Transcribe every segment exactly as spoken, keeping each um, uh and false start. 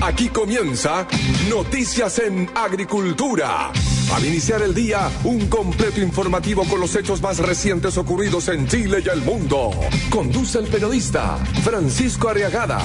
Aquí comienza Noticias en Agricultura. Al iniciar el día, un completo informativo con los hechos más recientes ocurridos en Chile y el mundo. Conduce el periodista Francisco Arriagada.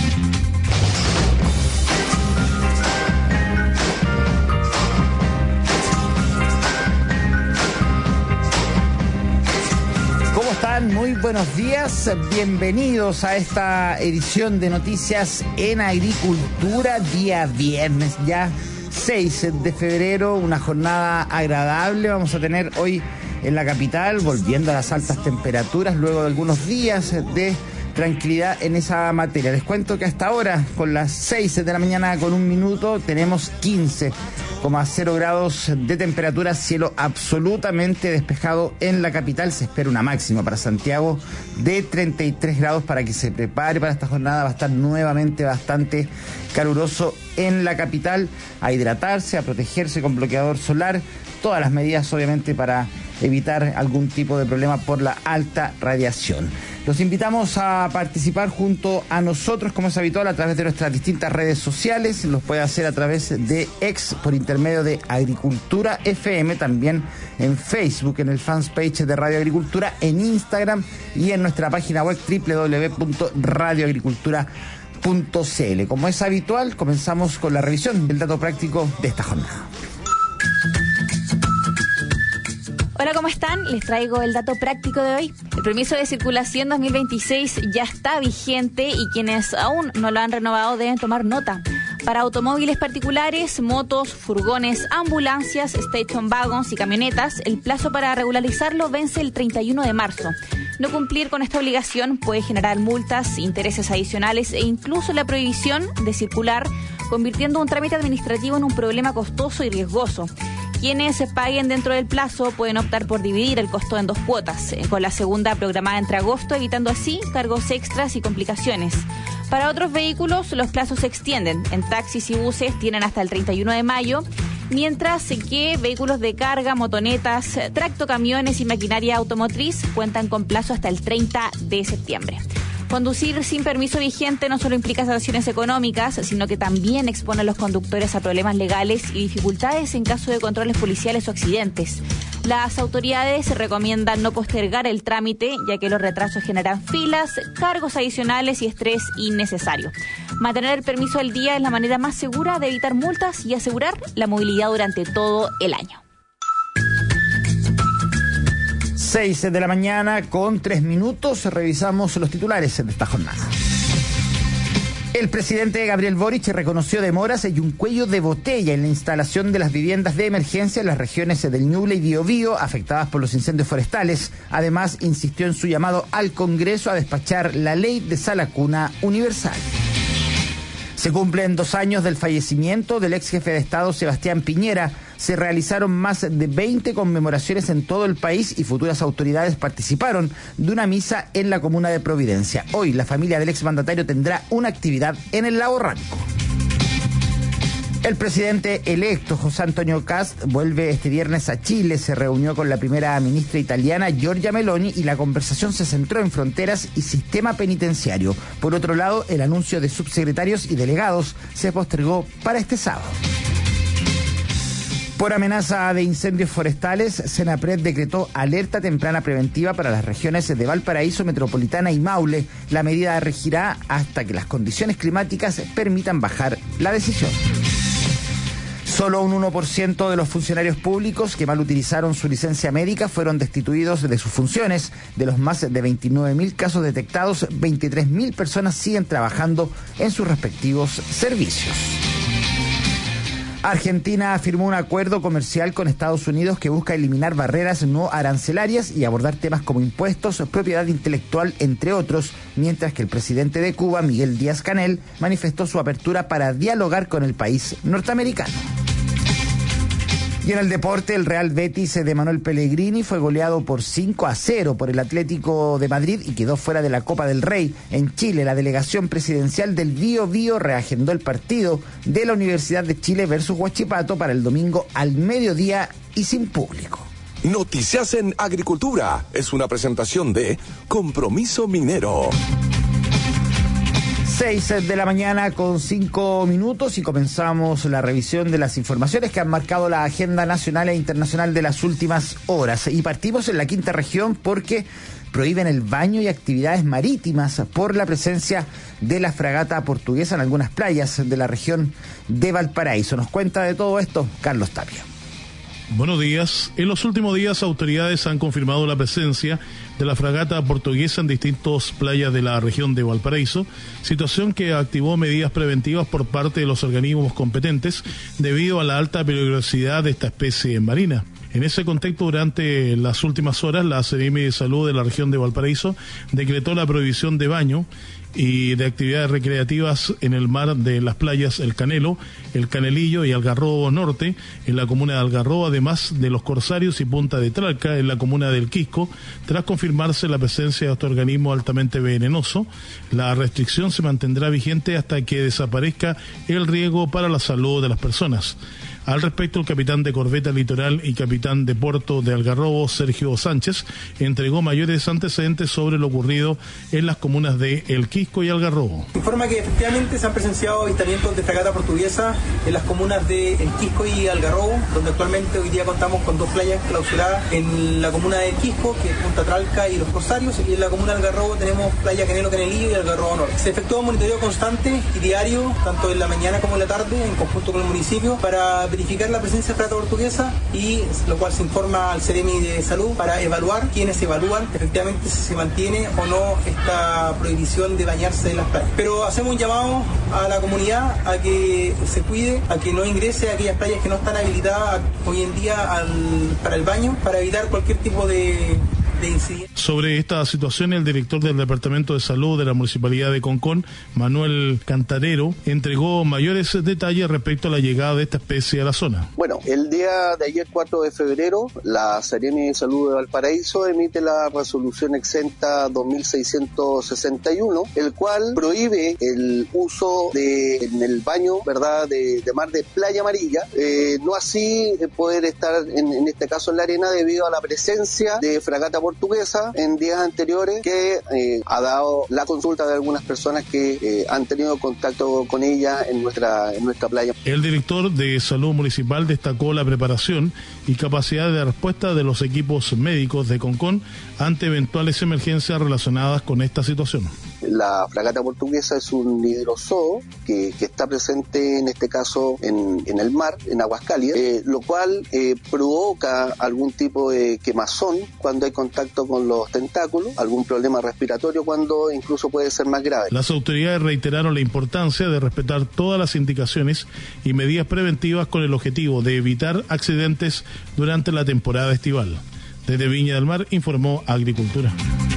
¿Cómo están? Muy buenos días. Bienvenidos a esta edición de Noticias en Agricultura, día viernes ya seis de febrero, una jornada agradable vamos a tener hoy en la capital, volviendo a las altas temperaturas luego de algunos días de tranquilidad en esa materia. Les cuento que hasta ahora, con las seis de la mañana con un minuto, tenemos quince coma cero grados de temperatura, cielo absolutamente despejado en la capital. Se espera una máxima para Santiago de treinta y tres grados para que se prepare para esta jornada. Va a estar nuevamente bastante caluroso en la capital. A hidratarse, a protegerse con bloqueador solar. Todas las medidas, obviamente, para evitar algún tipo de problema por la alta radiación. Los invitamos a participar junto a nosotros, como es habitual, a través de nuestras distintas redes sociales. Los puede hacer a través de X, por intermedio de Agricultura F M, también en Facebook, en el fanpage de Radio Agricultura, en Instagram y en nuestra página web doble u doble u doble u punto radio agricultura punto c l. Como es habitual, comenzamos con la revisión del dato práctico de esta jornada. Hola, ¿cómo están? Les traigo el dato práctico de hoy. El permiso de circulación dos mil veintiséis ya está vigente y quienes aún no lo han renovado deben tomar nota. Para automóviles particulares, motos, furgones, ambulancias, station wagons y camionetas, el plazo para regularizarlo vence el treinta y uno de marzo. No cumplir con esta obligación puede generar multas, intereses adicionales e incluso la prohibición de circular, convirtiendo un trámite administrativo en un problema costoso y riesgoso. Quienes se paguen dentro del plazo pueden optar por dividir el costo en dos cuotas, con la segunda programada entre agosto, evitando así cargos extras y complicaciones. Para otros vehículos, los plazos se extienden. En taxis y buses tienen hasta el treinta y uno de mayo, mientras que vehículos de carga, motonetas, tractocamiones y maquinaria automotriz cuentan con plazo hasta el treinta de septiembre. Conducir sin permiso vigente no solo implica sanciones económicas, sino que también expone a los conductores a problemas legales y dificultades en caso de controles policiales o accidentes. Las autoridades recomiendan no postergar el trámite, ya que los retrasos generan filas, cargos adicionales y estrés innecesario. Mantener el permiso al día es la manera más segura de evitar multas y asegurar la movilidad durante todo el año. seis de la mañana con tres minutos, revisamos los titulares de esta jornada. El presidente Gabriel Boric reconoció demoras y un cuello de botella en la instalación de las viviendas de emergencia en las regiones del Ñuble y Biobío afectadas por los incendios forestales. Además, insistió en su llamado al Congreso a despachar la ley de sala cuna universal. Se cumplen dos años del fallecimiento del ex jefe de Estado Sebastián Piñera. Se realizaron más de veinte conmemoraciones en todo el país y futuras autoridades participaron de una misa en la comuna de Providencia. Hoy la familia del exmandatario tendrá una actividad en el lago Ranco. El presidente electo José Antonio Cast vuelve este viernes a Chile. Se reunió con la primera ministra italiana Giorgia Meloni y la conversación se centró en fronteras y sistema penitenciario. Por otro lado, el anuncio de subsecretarios y delegados se postergó para este sábado. Por amenaza de incendios forestales, Senapred decretó alerta temprana preventiva para las regiones de Valparaíso, Metropolitana y Maule. La medida regirá hasta que las condiciones climáticas permitan bajar la decisión. Solo un uno por ciento de los funcionarios públicos que mal utilizaron su licencia médica fueron destituidos de sus funciones. De los más de veintinueve mil casos detectados, veintitrés mil personas siguen trabajando en sus respectivos servicios. Argentina firmó un acuerdo comercial con Estados Unidos que busca eliminar barreras no arancelarias y abordar temas como impuestos, propiedad intelectual, entre otros, mientras que el presidente de Cuba, Miguel Díaz-Canel, manifestó su apertura para dialogar con el país norteamericano. Y en el deporte, el Real Betis de Manuel Pellegrini fue goleado por cinco a cero por el Atlético de Madrid y quedó fuera de la Copa del Rey. En Chile, la delegación presidencial del Bío Bío reagendó el partido de la Universidad de Chile versus Huachipato para el domingo al mediodía y sin público. Noticias en Agricultura es una presentación de Compromiso Minero. seis de la mañana con cinco minutos y comenzamos la revisión de las informaciones que han marcado la agenda nacional e internacional de las últimas horas. Y partimos en la quinta región porque prohíben el baño y actividades marítimas por la presencia de la fragata portuguesa en algunas playas de la región de Valparaíso. Nos cuenta de todo esto Carlos Tapia. Buenos días. En los últimos días, autoridades han confirmado la presencia de la fragata portuguesa en distintas playas de la región de Valparaíso, situación que activó medidas preventivas por parte de los organismos competentes debido a la alta peligrosidad de esta especie marina. En ese contexto, durante las últimas horas, la Seremi de Salud de la región de Valparaíso decretó la prohibición de baño y de actividades recreativas en el mar de las playas El Canelo, El Canelillo y Algarrobo Norte, en la comuna de Algarrobo, además de Los Corsarios y Punta de Tralca, en la comuna del Quisco, tras confirmarse la presencia de este organismo altamente venenoso. La restricción se mantendrá vigente hasta que desaparezca el riesgo para la salud de las personas. Al respecto, el capitán de Corbeta Litoral y capitán de Puerto de Algarrobo, Sergio Sánchez, entregó mayores antecedentes sobre lo ocurrido en las comunas de El Quisco y Algarrobo. Informa que efectivamente se han presenciado avistamientos de fragata portuguesa en las comunas de El Quisco y Algarrobo, donde actualmente hoy día contamos con dos playas clausuradas en la comuna de El Quisco, que es Punta Tralca y Los Corsarios, y en la comuna de Algarrobo tenemos playa Canelo, Canelillo y Algarrobo Norte. Se efectúa un monitoreo constante y diario, tanto en la mañana como en la tarde, en conjunto con el municipio, para verificar la presencia de fragata portuguesa, y lo cual se informa al Seremi de Salud para evaluar quiénes evalúan efectivamente si se mantiene o no esta prohibición de bañarse en las playas. Pero hacemos un llamado a la comunidad a que se cuide, a que no ingrese a aquellas playas que no están habilitadas hoy en día al, para el baño, para evitar cualquier tipo de Sobre esta situación, el director del Departamento de Salud de la Municipalidad de Concón, Manuel Cantarero, entregó mayores detalles respecto a la llegada de esta especie a la zona. Bueno, el día de ayer, cuatro de febrero, la Seremi de Salud de Valparaíso emite la resolución exenta dos mil seiscientos sesenta y uno, el cual prohíbe el uso de, en el baño, ¿verdad?, de, de mar de playa amarilla, eh, no así poder estar en, en este caso en la arena debido a la presencia de fragata portuguesa en días anteriores, que eh, ha dado la consulta de algunas personas que eh, han tenido contacto con ella en nuestra en nuestra playa. El director de Salud Municipal destacó la preparación y capacidad de respuesta de los equipos médicos de Concón ante eventuales emergencias relacionadas con esta situación. La fragata portuguesa es un hidrozoo que, que está presente en este caso en, en el mar, en aguas cálidas, eh, lo cual eh, provoca algún tipo de quemazón cuando hay contacto con los tentáculos, algún problema respiratorio cuando incluso puede ser más grave. Las autoridades reiteraron la importancia de respetar todas las indicaciones y medidas preventivas con el objetivo de evitar accidentes durante la temporada estival. Desde Viña del Mar informó Agricultura.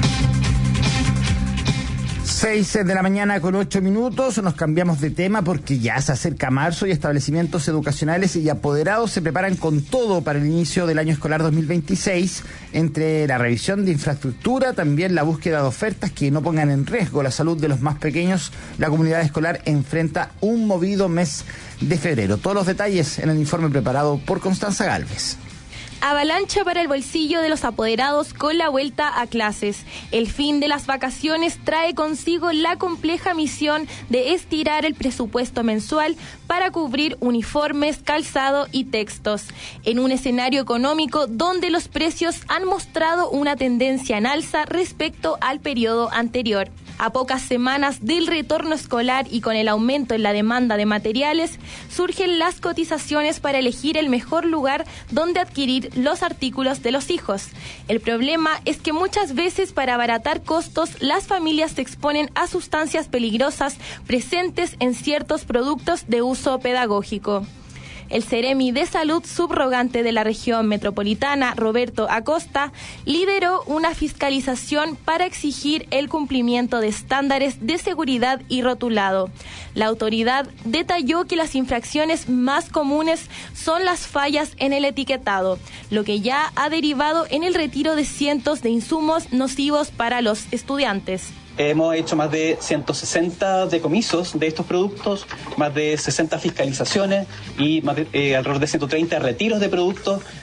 seis de la mañana con ocho minutos, nos cambiamos de tema porque ya se acerca marzo y establecimientos educacionales y apoderados se preparan con todo para el inicio del año escolar dos mil veintiséis, entre la revisión de infraestructura, también la búsqueda de ofertas que no pongan en riesgo la salud de los más pequeños. La comunidad escolar enfrenta un movido mes de febrero. Todos los detalles en el informe preparado por Constanza Gálvez. Avalancha para el bolsillo de los apoderados con la vuelta a clases. El fin de las vacaciones trae consigo la compleja misión de estirar el presupuesto mensual para cubrir uniformes, calzado y textos. En un escenario económico donde los precios han mostrado una tendencia en alza respecto al periodo anterior. A pocas semanas del retorno escolar y con el aumento en la demanda de materiales, surgen las cotizaciones para elegir el mejor lugar donde adquirir los artículos de los hijos. El problema es que muchas veces para abaratar costos, las familias se exponen a sustancias peligrosas presentes en ciertos productos de uso pedagógico. El Seremi de Salud subrogante de la región metropolitana, Roberto Acosta, lideró una fiscalización para exigir el cumplimiento de estándares de seguridad y rotulado. La autoridad detalló que las infracciones más comunes son las fallas en el etiquetado, lo que ya ha derivado en el retiro de cientos de insumos nocivos para los estudiantes. Hemos hecho más de ciento sesenta decomisos de estos productos, más de sesenta fiscalizaciones y más de, eh, alrededor de ciento treinta retiros de productos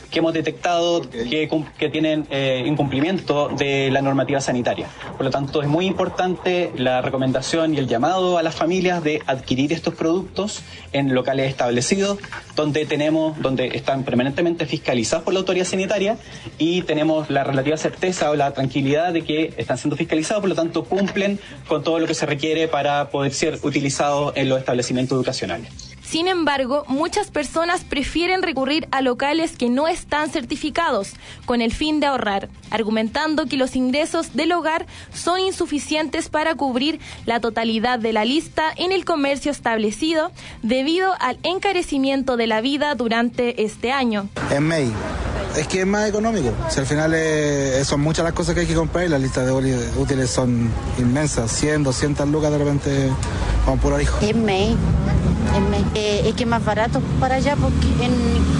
que hemos detectado que, que tienen eh, incumplimiento de la normativa sanitaria. Por lo tanto, es muy importante la recomendación y el llamado a las familias de adquirir estos productos en locales establecidos, donde tenemos, donde están permanentemente fiscalizados por la autoridad sanitaria y tenemos la relativa certeza o la tranquilidad de que están siendo fiscalizados, por lo tanto cumplen con todo lo que se requiere para poder ser utilizados en los establecimientos educacionales. Sin embargo, muchas personas prefieren recurrir a locales que no están certificados con el fin de ahorrar, argumentando que los ingresos del hogar son insuficientes para cubrir la totalidad de la lista en el comercio establecido debido al encarecimiento de la vida durante este año. En May. Es que es más económico. Si al final eh, son muchas las cosas que hay que comprar y las listas de útiles son inmensas. cien, doscientas lucas de repente vamos por hijo. En May. En May. Eh, es que es más barato para allá porque en,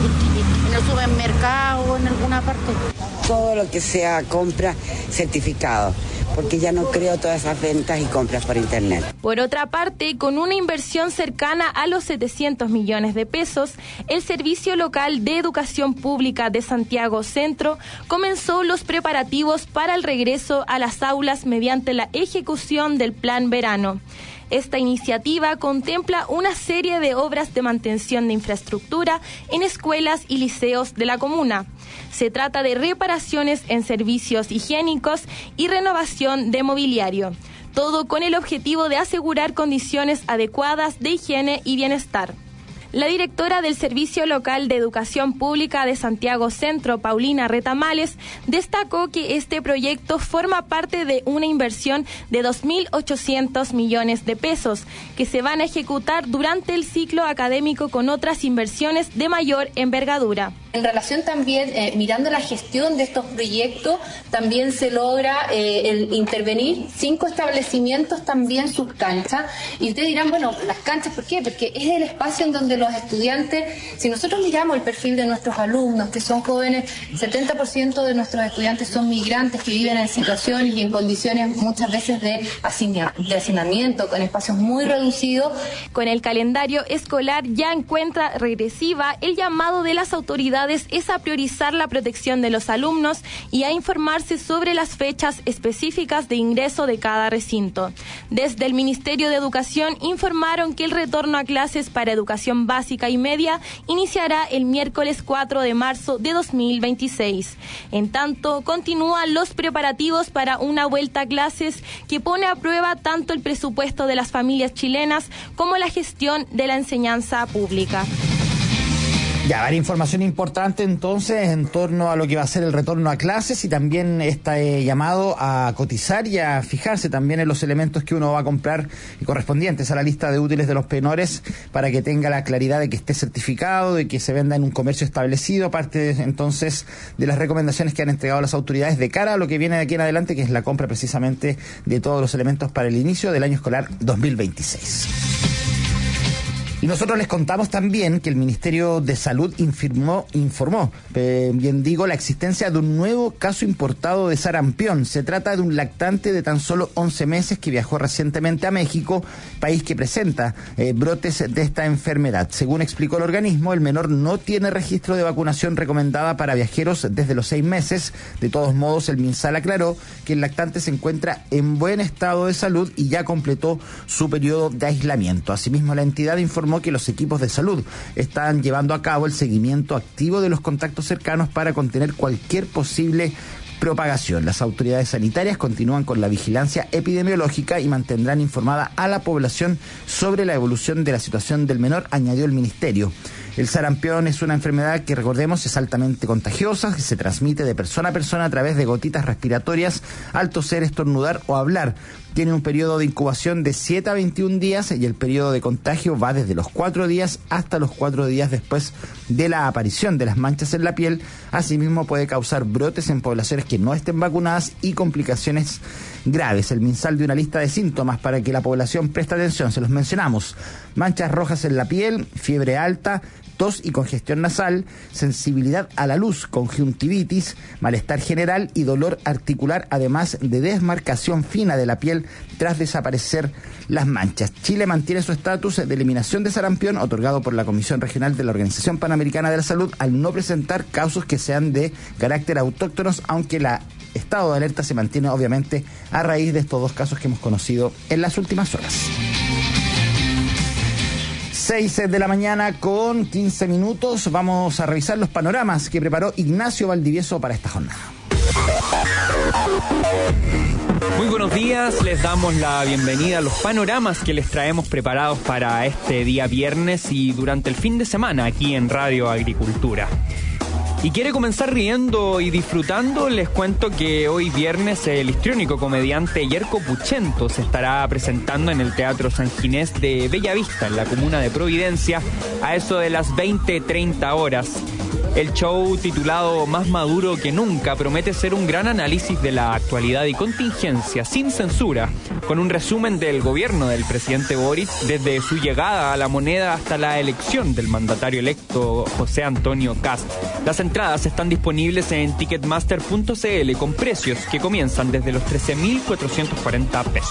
en el supermercado o en alguna parte. Todo lo que sea compra certificado, porque ya no creo todas esas ventas y compras por internet. Por otra parte, con una inversión cercana a los setecientos millones de pesos, el Servicio Local de Educación Pública de Santiago Centro comenzó los preparativos para el regreso a las aulas mediante la ejecución del Plan Verano. Esta iniciativa contempla una serie de obras de mantención de infraestructura en escuelas y liceos de la comuna. Se trata de reparaciones en servicios higiénicos y renovación de mobiliario, todo con el objetivo de asegurar condiciones adecuadas de higiene y bienestar. La directora del Servicio Local de Educación Pública de Santiago Centro, Paulina Retamales, destacó que este proyecto forma parte de una inversión de dos mil ochocientos millones de pesos que se van a ejecutar durante el ciclo académico con otras inversiones de mayor envergadura. En relación también, eh, mirando la gestión de estos proyectos, también se logra eh, el intervenir cinco establecimientos, también sus canchas. Y ustedes dirán, bueno, las canchas, ¿por qué? Porque es el espacio en donde los estudiantes, si nosotros miramos el perfil de nuestros alumnos, que son jóvenes, setenta por ciento de nuestros estudiantes son migrantes que viven en situaciones y en condiciones muchas veces de, asigna, de hacinamiento, con espacios muy reducidos. Con el calendario escolar ya encuentra regresiva, el llamado de las autoridades es a priorizar la protección de los alumnos y a informarse sobre las fechas específicas de ingreso de cada recinto. Desde el Ministerio de Educación informaron que el retorno a clases para educación básica y media iniciará el miércoles cuatro de marzo de dos mil veintiséis. En tanto, continúan los preparativos para una vuelta a clases que pone a prueba tanto el presupuesto de las familias chilenas como la gestión de la enseñanza pública. Ya, varias información importante entonces en torno a lo que va a ser el retorno a clases y también está eh, llamado a cotizar y a fijarse también en los elementos que uno va a comprar y correspondientes a la lista de útiles de los penores para que tenga la claridad de que esté certificado, de que se venda en un comercio establecido, aparte entonces de las recomendaciones que han entregado las autoridades de cara a lo que viene de aquí en adelante, que es la compra precisamente de todos los elementos para el inicio del año escolar dos mil veintiséis. Y nosotros les contamos también que el Ministerio de Salud informó, informó eh, bien digo, la existencia de un nuevo caso importado de sarampión. Se trata de un lactante de tan solo once meses que viajó recientemente a México, país que presenta eh, brotes de esta enfermedad. Según explicó el organismo, el menor no tiene registro de vacunación recomendada para viajeros desde los seis meses. De todos modos, el MinSal aclaró que el lactante se encuentra en buen estado de salud y ya completó su periodo de aislamiento. Asimismo, la entidad informó que los equipos de salud están llevando a cabo el seguimiento activo de los contactos cercanos para contener cualquier posible propagación. Las autoridades sanitarias continúan con la vigilancia epidemiológica y mantendrán informada a la población sobre la evolución de la situación del menor, añadió el ministerio. El sarampión es una enfermedad que, recordemos, es altamente contagiosa, que se transmite de persona a persona a través de gotitas respiratorias al toser, estornudar o hablar. Tiene un periodo de incubación de siete a veintiún días y el periodo de contagio va desde los cuatro días hasta los cuatro días después de la aparición de las manchas en la piel. Asimismo, puede causar brotes en poblaciones que no estén vacunadas y complicaciones graves. El MinSal dio una lista de síntomas para que la población preste atención. Se los mencionamos: manchas rojas en la piel, fiebre alta, tos y congestión nasal, sensibilidad a la luz, conjuntivitis, malestar general y dolor articular, además de desmarcación fina de la piel tras desaparecer las manchas. Chile mantiene su estatus de eliminación de sarampión otorgado por la Comisión Regional de la Organización Panamericana de la Salud al no presentar casos que sean de carácter autóctonos, aunque la estado de alerta se mantiene obviamente a raíz de estos dos casos que hemos conocido en las últimas horas. seis de la mañana con quince minutos. Vamos a revisar los panoramas que preparó Ignacio Valdivieso para esta jornada. Muy buenos días, les damos la bienvenida a los panoramas que les traemos preparados para este día viernes y durante el fin de semana aquí en Radio Agricultura. Y quiere comenzar riendo y disfrutando, les cuento que hoy viernes el histriónico comediante Yerko Puchento se estará presentando en el Teatro San Ginés de Bellavista, en la comuna de Providencia, a eso de las veinte treinta horas. El show, titulado Más Maduro que Nunca, promete ser un gran análisis de la actualidad y contingencia, sin censura, con un resumen del gobierno del presidente Boric desde su llegada a la moneda hasta la elección del mandatario electo José Antonio Kast. Las entradas están disponibles en ticketmaster punto c l con precios que comienzan desde los trece mil cuatrocientos cuarenta pesos.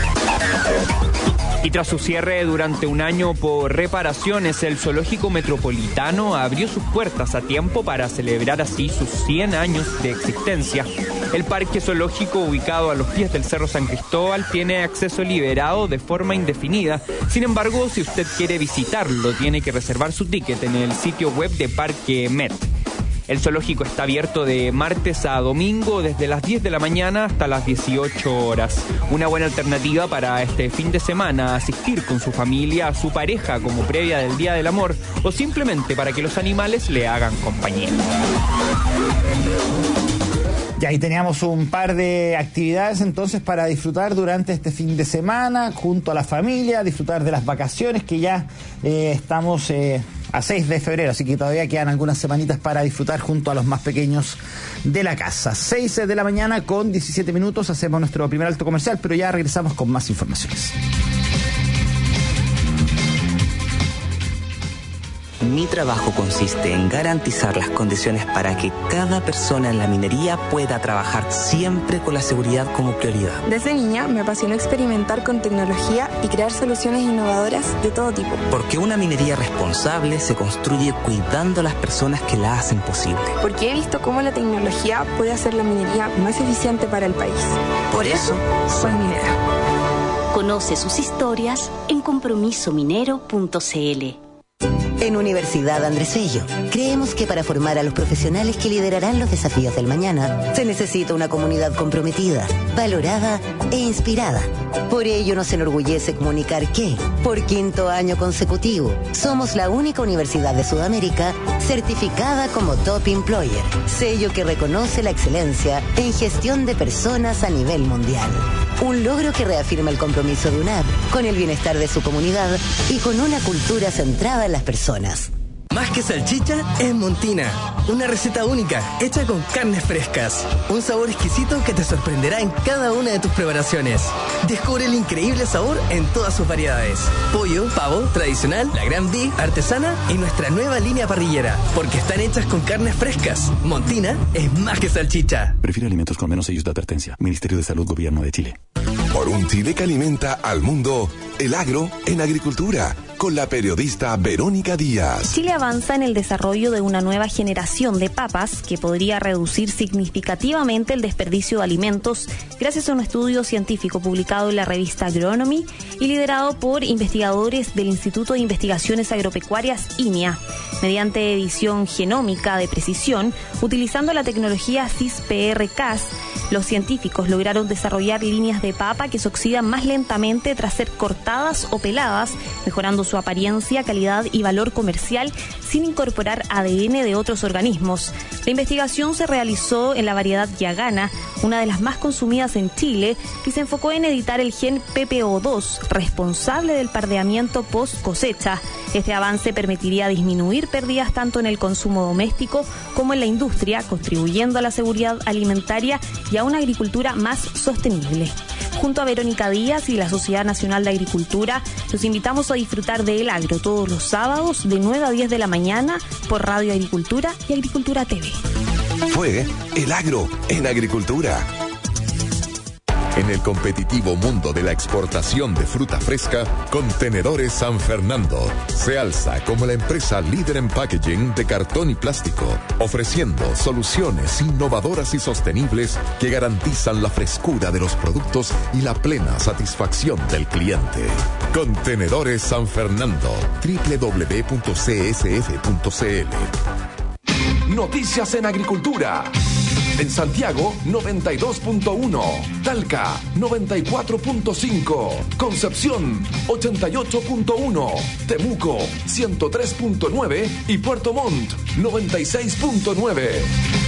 Y tras su cierre durante un año por reparaciones, el Zoológico Metropolitano abrió sus puertas a tiempo para celebrar así sus cien años de existencia. El parque zoológico, ubicado a los pies del Cerro San Cristóbal, tiene acceso liberado de forma indefinida. Sin embargo, si usted quiere visitarlo, tiene que reservar su ticket en el sitio web de Parque Met. El zoológico está abierto de martes a domingo desde las diez de la mañana hasta las dieciocho horas. Una buena alternativa para este fin de semana, asistir con su familia, a su pareja como previa del Día del Amor o simplemente para que los animales le hagan compañía. Y ahí teníamos un par de actividades entonces para disfrutar durante este fin de semana junto a la familia, disfrutar de las vacaciones que ya eh, estamos eh, a seis de febrero, así que todavía quedan algunas semanitas para disfrutar junto a los más pequeños de la casa. seis de la mañana con diecisiete minutos, hacemos nuestro primer alto comercial, pero ya regresamos con más informaciones. Mi trabajo consiste en garantizar las condiciones para que cada persona en la minería pueda trabajar siempre con la seguridad como prioridad. Desde niña me apasionó experimentar con tecnología y crear soluciones innovadoras de todo tipo. Porque una minería responsable se construye cuidando a las personas que la hacen posible. Porque he visto cómo la tecnología puede hacer la minería más eficiente para el país. Por eso, soy minera. Conoce sus historias en compromiso minero punto c l. En Universidad Andrés Bello, creemos que para formar a los profesionales que liderarán los desafíos del mañana, se necesita una comunidad comprometida, valorada e inspirada. Por ello nos enorgullece comunicar que, por quinto año consecutivo, somos la única universidad de Sudamérica certificada como Top Employer, sello que reconoce la excelencia en gestión de personas a nivel mundial. Un logro que reafirma el compromiso de U N A B con el bienestar de su comunidad y con una cultura centrada en las personas. Más que salchicha, es Montina. Una receta única, hecha con carnes frescas. Un sabor exquisito que te sorprenderá en cada una de tus preparaciones. Descubre el increíble sabor en todas sus variedades. Pollo, pavo, tradicional, la Gran Beef, artesana y nuestra nueva línea parrillera. Porque están hechas con carnes frescas. Montina es más que salchicha. Prefiere alimentos con menos sellos de advertencia. Ministerio de Salud, Gobierno de Chile. Por un Chile que alimenta al mundo, el agro en agricultura, con la periodista Verónica Díaz. Chile avanza en el desarrollo de una nueva generación de papas que podría reducir significativamente el desperdicio de alimentos gracias a un estudio científico publicado en la revista Agronomy y liderado por investigadores del Instituto de Investigaciones Agropecuarias I N I A. Mediante edición genómica de precisión, utilizando la tecnología C I S P R Cas, los científicos lograron desarrollar líneas de papa que se oxidan más lentamente tras ser cortadas o peladas, mejorando su apariencia, calidad y valor comercial sin incorporar A D N de otros organismos. La investigación se realizó en la variedad Yagana, una de las más consumidas en Chile, y se enfocó en editar el gen P P O dos, responsable del pardeamiento post cosecha. Este avance permitiría disminuir pérdidas tanto en el consumo doméstico como en la industria, contribuyendo a la seguridad alimentaria y a una agricultura más sostenible. Junto a Verónica Díaz y la Sociedad Nacional de Agricultura, los invitamos a disfrutar de El Agro todos los sábados de nueve a diez de la mañana por Radio Agricultura y Agricultura T V. Fue El Agro en Agricultura. En el competitivo mundo de la exportación de fruta fresca, Contenedores San Fernando se alza como la empresa líder en packaging de cartón y plástico, ofreciendo soluciones innovadoras y sostenibles que garantizan la frescura de los productos y la plena satisfacción del cliente. Contenedores San Fernando, doble u doble u doble u punto c s f punto c l. Noticias en Agricultura. En Santiago, noventa y dos punto uno. Talca, noventa y cuatro punto cinco. Concepción, ochenta y ocho punto uno. Temuco, ciento tres punto nueve. Y Puerto Montt, noventa y seis punto nueve.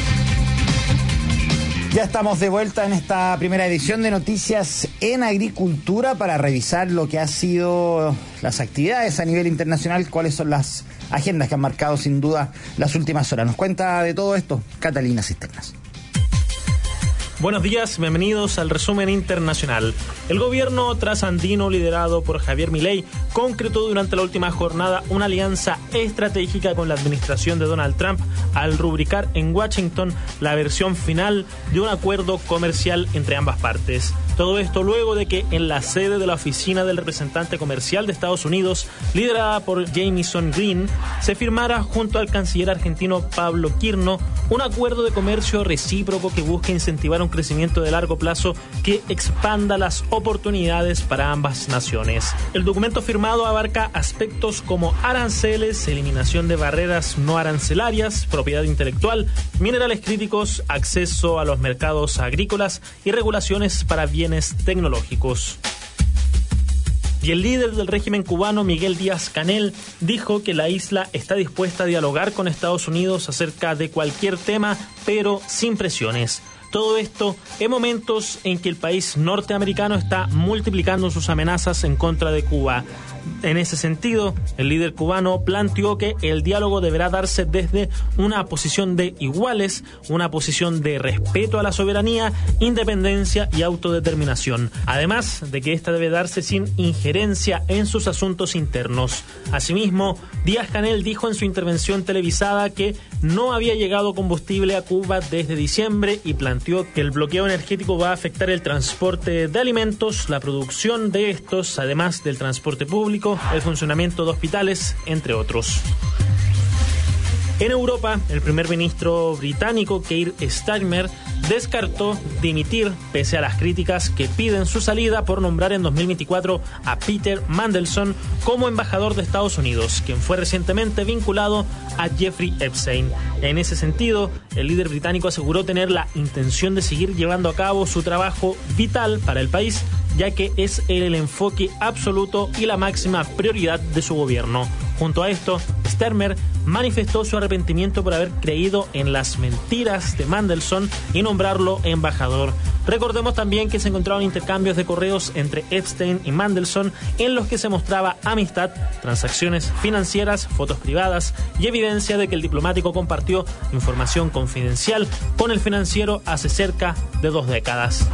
Ya estamos de vuelta en esta primera edición de Noticias en Agricultura para revisar lo que ha sido las actividades a nivel internacional, cuáles son las agendas que han marcado sin duda las últimas horas. Nos cuenta de todo esto Catalina Cisternas. Buenos días, bienvenidos al resumen internacional. El gobierno trasandino liderado por Javier Milei concretó durante la última jornada una alianza estratégica con la administración de Donald Trump al rubricar en Washington la versión final de un acuerdo comercial entre ambas partes. Todo esto luego de que en la sede de la oficina del representante comercial de Estados Unidos, liderada por Jamieson Green, se firmara junto al canciller argentino Pablo Quirno un acuerdo de comercio recíproco que busca incentivar un crecimiento de largo plazo que expanda las oportunidades para ambas naciones. El documento firmado abarca aspectos como aranceles, eliminación de barreras no arancelarias, propiedad intelectual, minerales críticos, acceso a los mercados agrícolas y regulaciones para bienes tecnológicos. Y el líder del régimen cubano, Miguel Díaz-Canel, dijo que la isla está dispuesta a dialogar con Estados Unidos acerca de cualquier tema, pero sin presiones. Todo esto en momentos en que el país norteamericano está multiplicando sus amenazas en contra de Cuba. En ese sentido, el líder cubano planteó que el diálogo deberá darse desde una posición de iguales, una posición de respeto a la soberanía, independencia y autodeterminación, además de que esta debe darse sin injerencia en sus asuntos internos. Asimismo, Díaz-Canel dijo en su intervención televisada que no había llegado combustible a Cuba desde diciembre y planteó que el bloqueo energético va a afectar el transporte de alimentos, la producción de estos, además del transporte público, el funcionamiento de hospitales, entre otros. En Europa, el primer ministro británico Keir Starmer descartó dimitir pese a las críticas que piden su salida por nombrar en dos mil veinticuatro a Peter Mandelson como embajador de Estados Unidos, quien fue recientemente vinculado a Jeffrey Epstein. En ese sentido, el líder británico aseguró tener la intención de seguir llevando a cabo su trabajo vital para el país, ya que es el enfoque absoluto y la máxima prioridad de su gobierno. Junto a esto, Starmer manifestó su arrepentimiento por haber creído en las mentiras de Mandelson y nombrarlo embajador. Recordemos también que se encontraron intercambios de correos entre Epstein y Mandelson en los que se mostraba amistad, transacciones financieras, fotos privadas y evidencia de que el diplomático compartió información confidencial con el financiero hace cerca de dos décadas.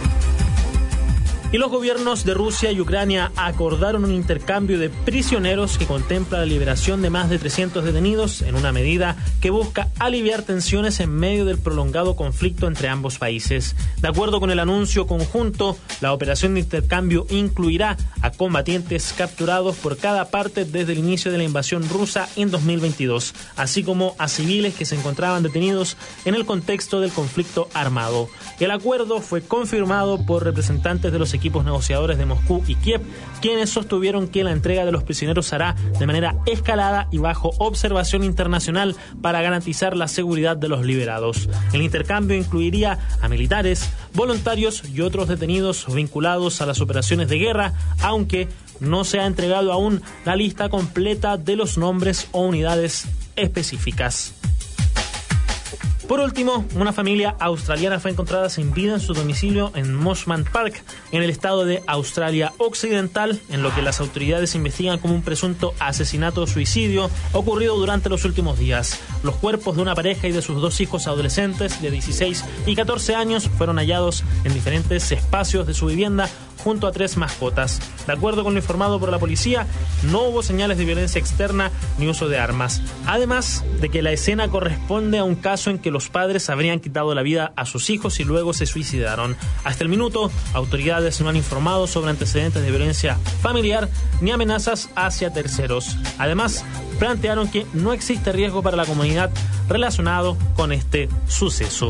Y los gobiernos de Rusia y Ucrania acordaron un intercambio de prisioneros que contempla la liberación de más de trescientos detenidos en una medida que busca aliviar tensiones en medio del prolongado conflicto entre ambos países. De acuerdo con el anuncio conjunto, la operación de intercambio incluirá a combatientes capturados por cada parte desde el inicio de la invasión rusa en dos mil veintidós, así como a civiles que se encontraban detenidos en el contexto del conflicto armado. El acuerdo fue confirmado por representantes de los equipos negociadores de Moscú y Kiev, quienes sostuvieron que la entrega de los prisioneros se hará de manera escalada y bajo observación internacional para garantizar la seguridad de los liberados. El intercambio incluiría a militares, voluntarios y otros detenidos vinculados a las operaciones de guerra, aunque no se ha entregado aún la lista completa de los nombres o unidades específicas. Por último, una familia australiana fue encontrada sin vida en su domicilio en Mosman Park, en el estado de Australia Occidental, en lo que las autoridades investigan como un presunto asesinato o suicidio ocurrido durante los últimos días. Los cuerpos de una pareja y de sus dos hijos adolescentes de dieciséis y catorce años fueron hallados en diferentes espacios de su vivienda junto a tres mascotas. De acuerdo con lo informado por la policía, no hubo señales de violencia externa ni uso de armas. Además de que la escena corresponde a un caso en que los padres habrían quitado la vida a sus hijos y luego se suicidaron. Hasta el minuto, autoridades no han informado sobre antecedentes de violencia familiar ni amenazas hacia terceros. Además, plantearon que no existe riesgo para la comunidad relacionado con este suceso.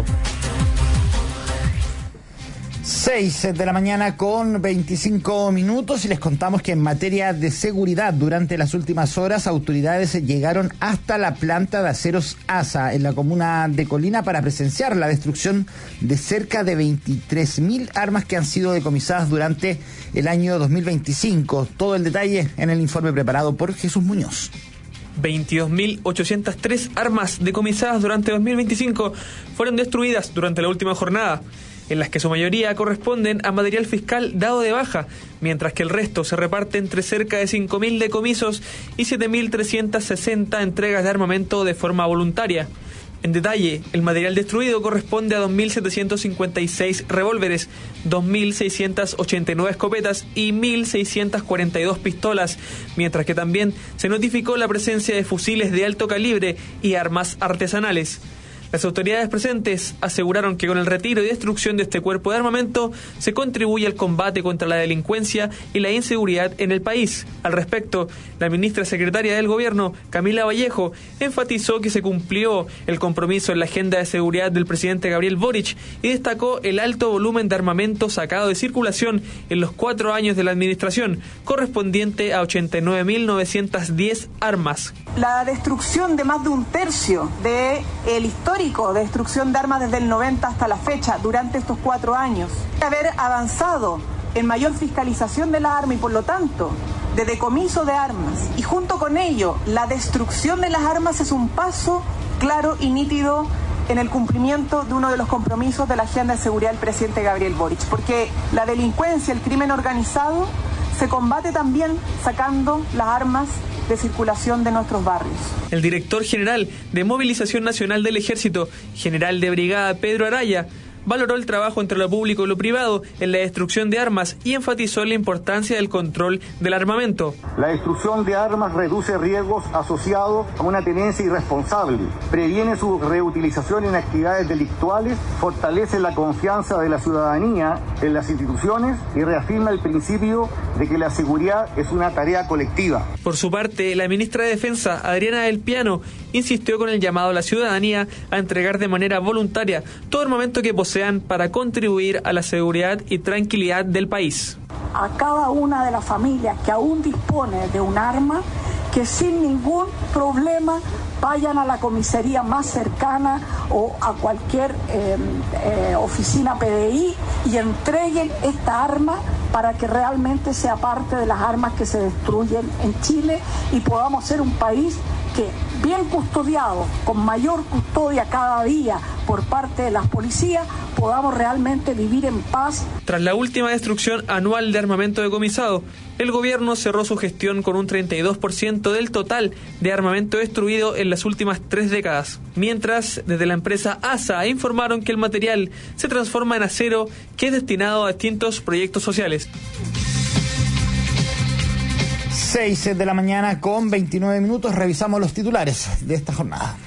seis de la mañana con veinticinco minutos y les contamos que en materia de seguridad durante las últimas horas autoridades llegaron hasta la planta de aceros ASA en la comuna de Colina para presenciar la destrucción de cerca de veintitrés mil armas que han sido decomisadas durante el año dos mil veinticinco. Todo el detalle en el informe preparado por Jesús Muñoz. veintidós mil ochocientas tres armas decomisadas durante dos mil veinticinco fueron destruidas durante la última jornada, en las que su mayoría corresponden a material fiscal dado de baja, mientras que el resto se reparte entre cerca de cinco mil decomisos y siete mil trescientas sesenta entregas de armamento de forma voluntaria. En detalle, el material destruido corresponde a dos mil setecientos cincuenta y seis revólveres, dos mil seiscientas ochenta y nueve escopetas y mil seiscientas cuarenta y dos pistolas, mientras que también se notificó la presencia de fusiles de alto calibre y armas artesanales. Las autoridades presentes aseguraron que con el retiro y destrucción de este cuerpo de armamento se contribuye al combate contra la delincuencia y la inseguridad en el país. Al respecto, la ministra secretaria del Gobierno, Camila Vallejo, enfatizó que se cumplió el compromiso en la agenda de seguridad del presidente Gabriel Boric y destacó el alto volumen de armamento sacado de circulación en los cuatro años de la administración, correspondiente a ochenta y nueve mil novecientas diez armas. La destrucción de más de un tercio del histórico de destrucción de armas desde el noventa hasta la fecha, durante estos cuatro años. Haber avanzado en mayor fiscalización de la arma y por lo tanto de decomiso de armas y junto con ello la destrucción de las armas es un paso claro y nítido en el cumplimiento de uno de los compromisos de la agenda de seguridad del presidente Gabriel Boric, porque la delincuencia, el crimen organizado se combate también sacando las armas de circulación de nuestros barrios. El director general de Movilización Nacional del Ejército, general de brigada Pedro Araya, valoró el trabajo entre lo público y lo privado en la destrucción de armas y enfatizó la importancia del control del armamento. La destrucción de armas reduce riesgos asociados a una tenencia irresponsable, previene su reutilización en actividades delictuales, fortalece la confianza de la ciudadanía en las instituciones y reafirma el principio de que la seguridad es una tarea colectiva. Por su parte, la ministra de Defensa, Adriana del Piano, insistió con el llamado a la ciudadanía a entregar de manera voluntaria todo armamento que posean para contribuir a la seguridad y tranquilidad del país. A cada una de las familias que aún dispone de un arma, que sin ningún problema vayan a la comisaría más cercana o a cualquier eh, eh, oficina P D I y entreguen esta arma para que realmente sea parte de las armas que se destruyen en Chile y podamos ser un país que, bien custodiado, con mayor custodia cada día por parte de las policías, podamos realmente vivir en paz. Tras la última destrucción anual de armamento decomisado, el gobierno cerró su gestión con un treinta y dos por ciento del total de armamento destruido en las últimas tres décadas. Mientras, desde la empresa ASA informaron que el material se transforma en acero que es destinado a distintos proyectos sociales. seis de la mañana con veintinueve minutos, revisamos los titulares de esta jornada.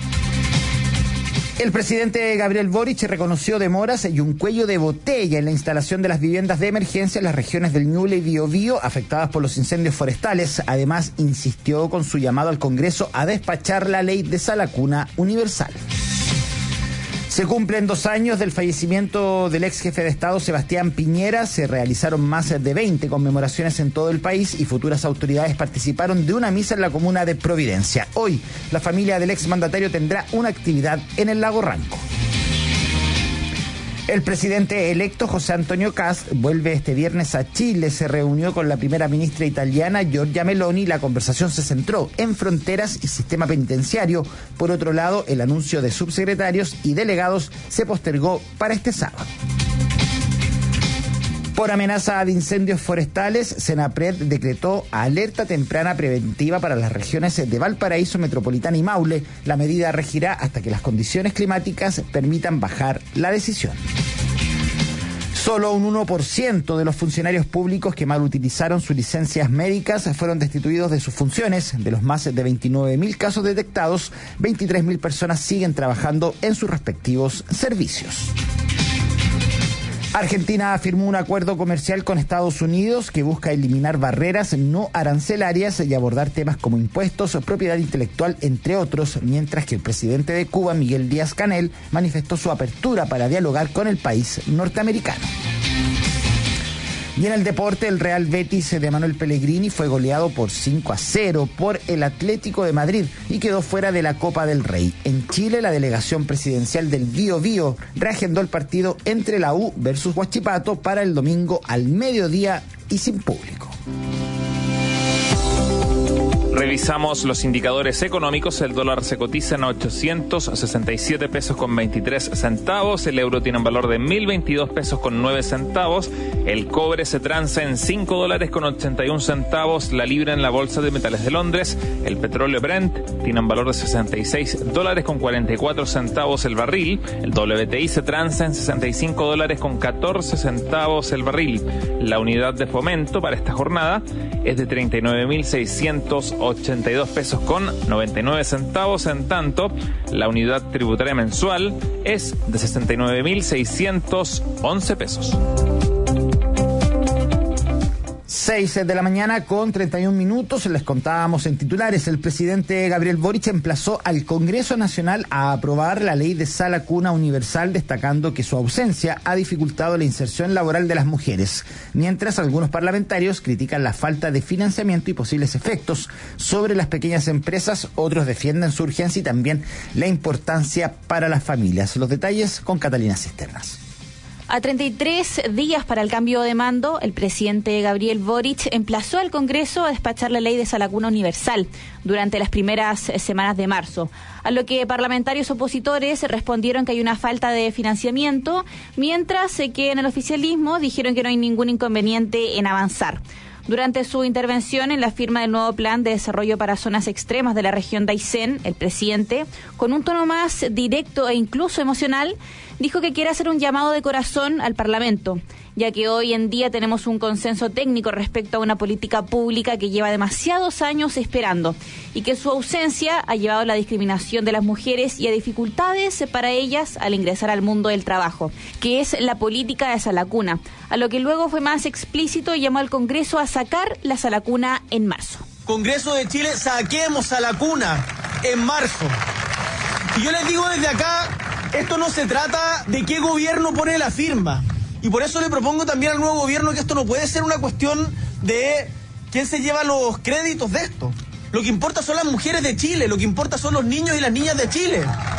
El presidente Gabriel Boric reconoció demoras y un cuello de botella en la instalación de las viviendas de emergencia en las regiones del Ñuble y Biobío afectadas por los incendios forestales. Además, insistió con su llamado al Congreso a despachar la ley de sala cuna universal. Se cumplen dos años del fallecimiento del ex jefe de Estado Sebastián Piñera. Se realizaron más de veinte conmemoraciones en todo el país y futuras autoridades participaron de una misa en la comuna de Providencia. Hoy, la familia del ex mandatario tendrá una actividad en el Lago Ranco. El presidente electo José Antonio Cast vuelve este viernes a Chile. Se reunió con la primera ministra italiana Giorgia Meloni. La conversación se centró en fronteras y sistema penitenciario. Por otro lado, el anuncio de subsecretarios y delegados se postergó para este sábado. Por amenaza de incendios forestales, Senapred decretó alerta temprana preventiva para las regiones de Valparaíso, Metropolitana y Maule. La medida regirá hasta que las condiciones climáticas permitan bajar la decisión. Solo un uno por ciento de los funcionarios públicos que mal utilizaron sus licencias médicas fueron destituidos de sus funciones. De los más de veintinueve mil casos detectados, veintitrés mil personas siguen trabajando en sus respectivos servicios. Argentina firmó un acuerdo comercial con Estados Unidos que busca eliminar barreras no arancelarias y abordar temas como impuestos, propiedad intelectual, entre otros, mientras que el presidente de Cuba, Miguel Díaz-Canel, manifestó su apertura para dialogar con el país norteamericano. Y en el deporte, el Real Betis de Manuel Pellegrini fue goleado por cinco a cero por el Atlético de Madrid y quedó fuera de la Copa del Rey. En Chile, la delegación presidencial del Bío Bío reagendó el partido entre la U versus Huachipato para el domingo al mediodía y sin público. Revisamos los indicadores económicos. El dólar se cotiza en ochocientos sesenta y siete pesos con veintitrés centavos. El euro tiene un valor de mil veintidós pesos con nueve centavos. El cobre se transa en cinco dólares con ochenta y un centavos. La libra en la bolsa de metales de Londres. El petróleo Brent tiene un valor de sesenta y seis dólares con cuarenta y cuatro centavos el barril. El W T I se transa en sesenta y cinco dólares con catorce centavos el barril. La unidad de fomento para esta jornada es de treinta y nueve mil seiscientos ochenta y dos pesos con noventa y nueve centavos. En tanto, la unidad tributaria mensual es de sesenta y nueve mil seiscientos once pesos. seis de la mañana con treinta y un minutos. Les contábamos en titulares. El presidente Gabriel Boric emplazó al Congreso Nacional a aprobar la ley de sala cuna universal, destacando que su ausencia ha dificultado la inserción laboral de las mujeres, mientras algunos parlamentarios critican la falta de financiamiento y posibles efectos sobre las pequeñas empresas. Otros defienden su urgencia y también la importancia para las familias. Los detalles con Catalina Cisternas. A treinta y tres días para el cambio de mando, el presidente Gabriel Boric emplazó al Congreso a despachar la ley de sala cuna universal durante las primeras semanas de marzo, a lo que parlamentarios opositores respondieron que hay una falta de financiamiento, mientras que en el oficialismo dijeron que no hay ningún inconveniente en avanzar. Durante su intervención en la firma del nuevo plan de desarrollo para zonas extremas de la región de Aysén, el presidente, con un tono más directo e incluso emocional, dijo que quiere hacer un llamado de corazón al Parlamento, ya que hoy en día tenemos un consenso técnico respecto a una política pública que lleva demasiados años esperando y que su ausencia ha llevado a la discriminación de las mujeres y a dificultades para ellas al ingresar al mundo del trabajo, que es la política de sala cuna, a lo que luego fue más explícito y llamó al Congreso a sacar la sala cuna en marzo. Congreso de Chile, saquemos a la cuna en marzo. Y yo les digo desde acá, esto no se trata de qué gobierno pone la firma. Y por eso le propongo también al nuevo gobierno que esto no puede ser una cuestión de quién se lleva los créditos de esto. Lo que importa son las mujeres de Chile, lo que importa son los niños y las niñas de Chile.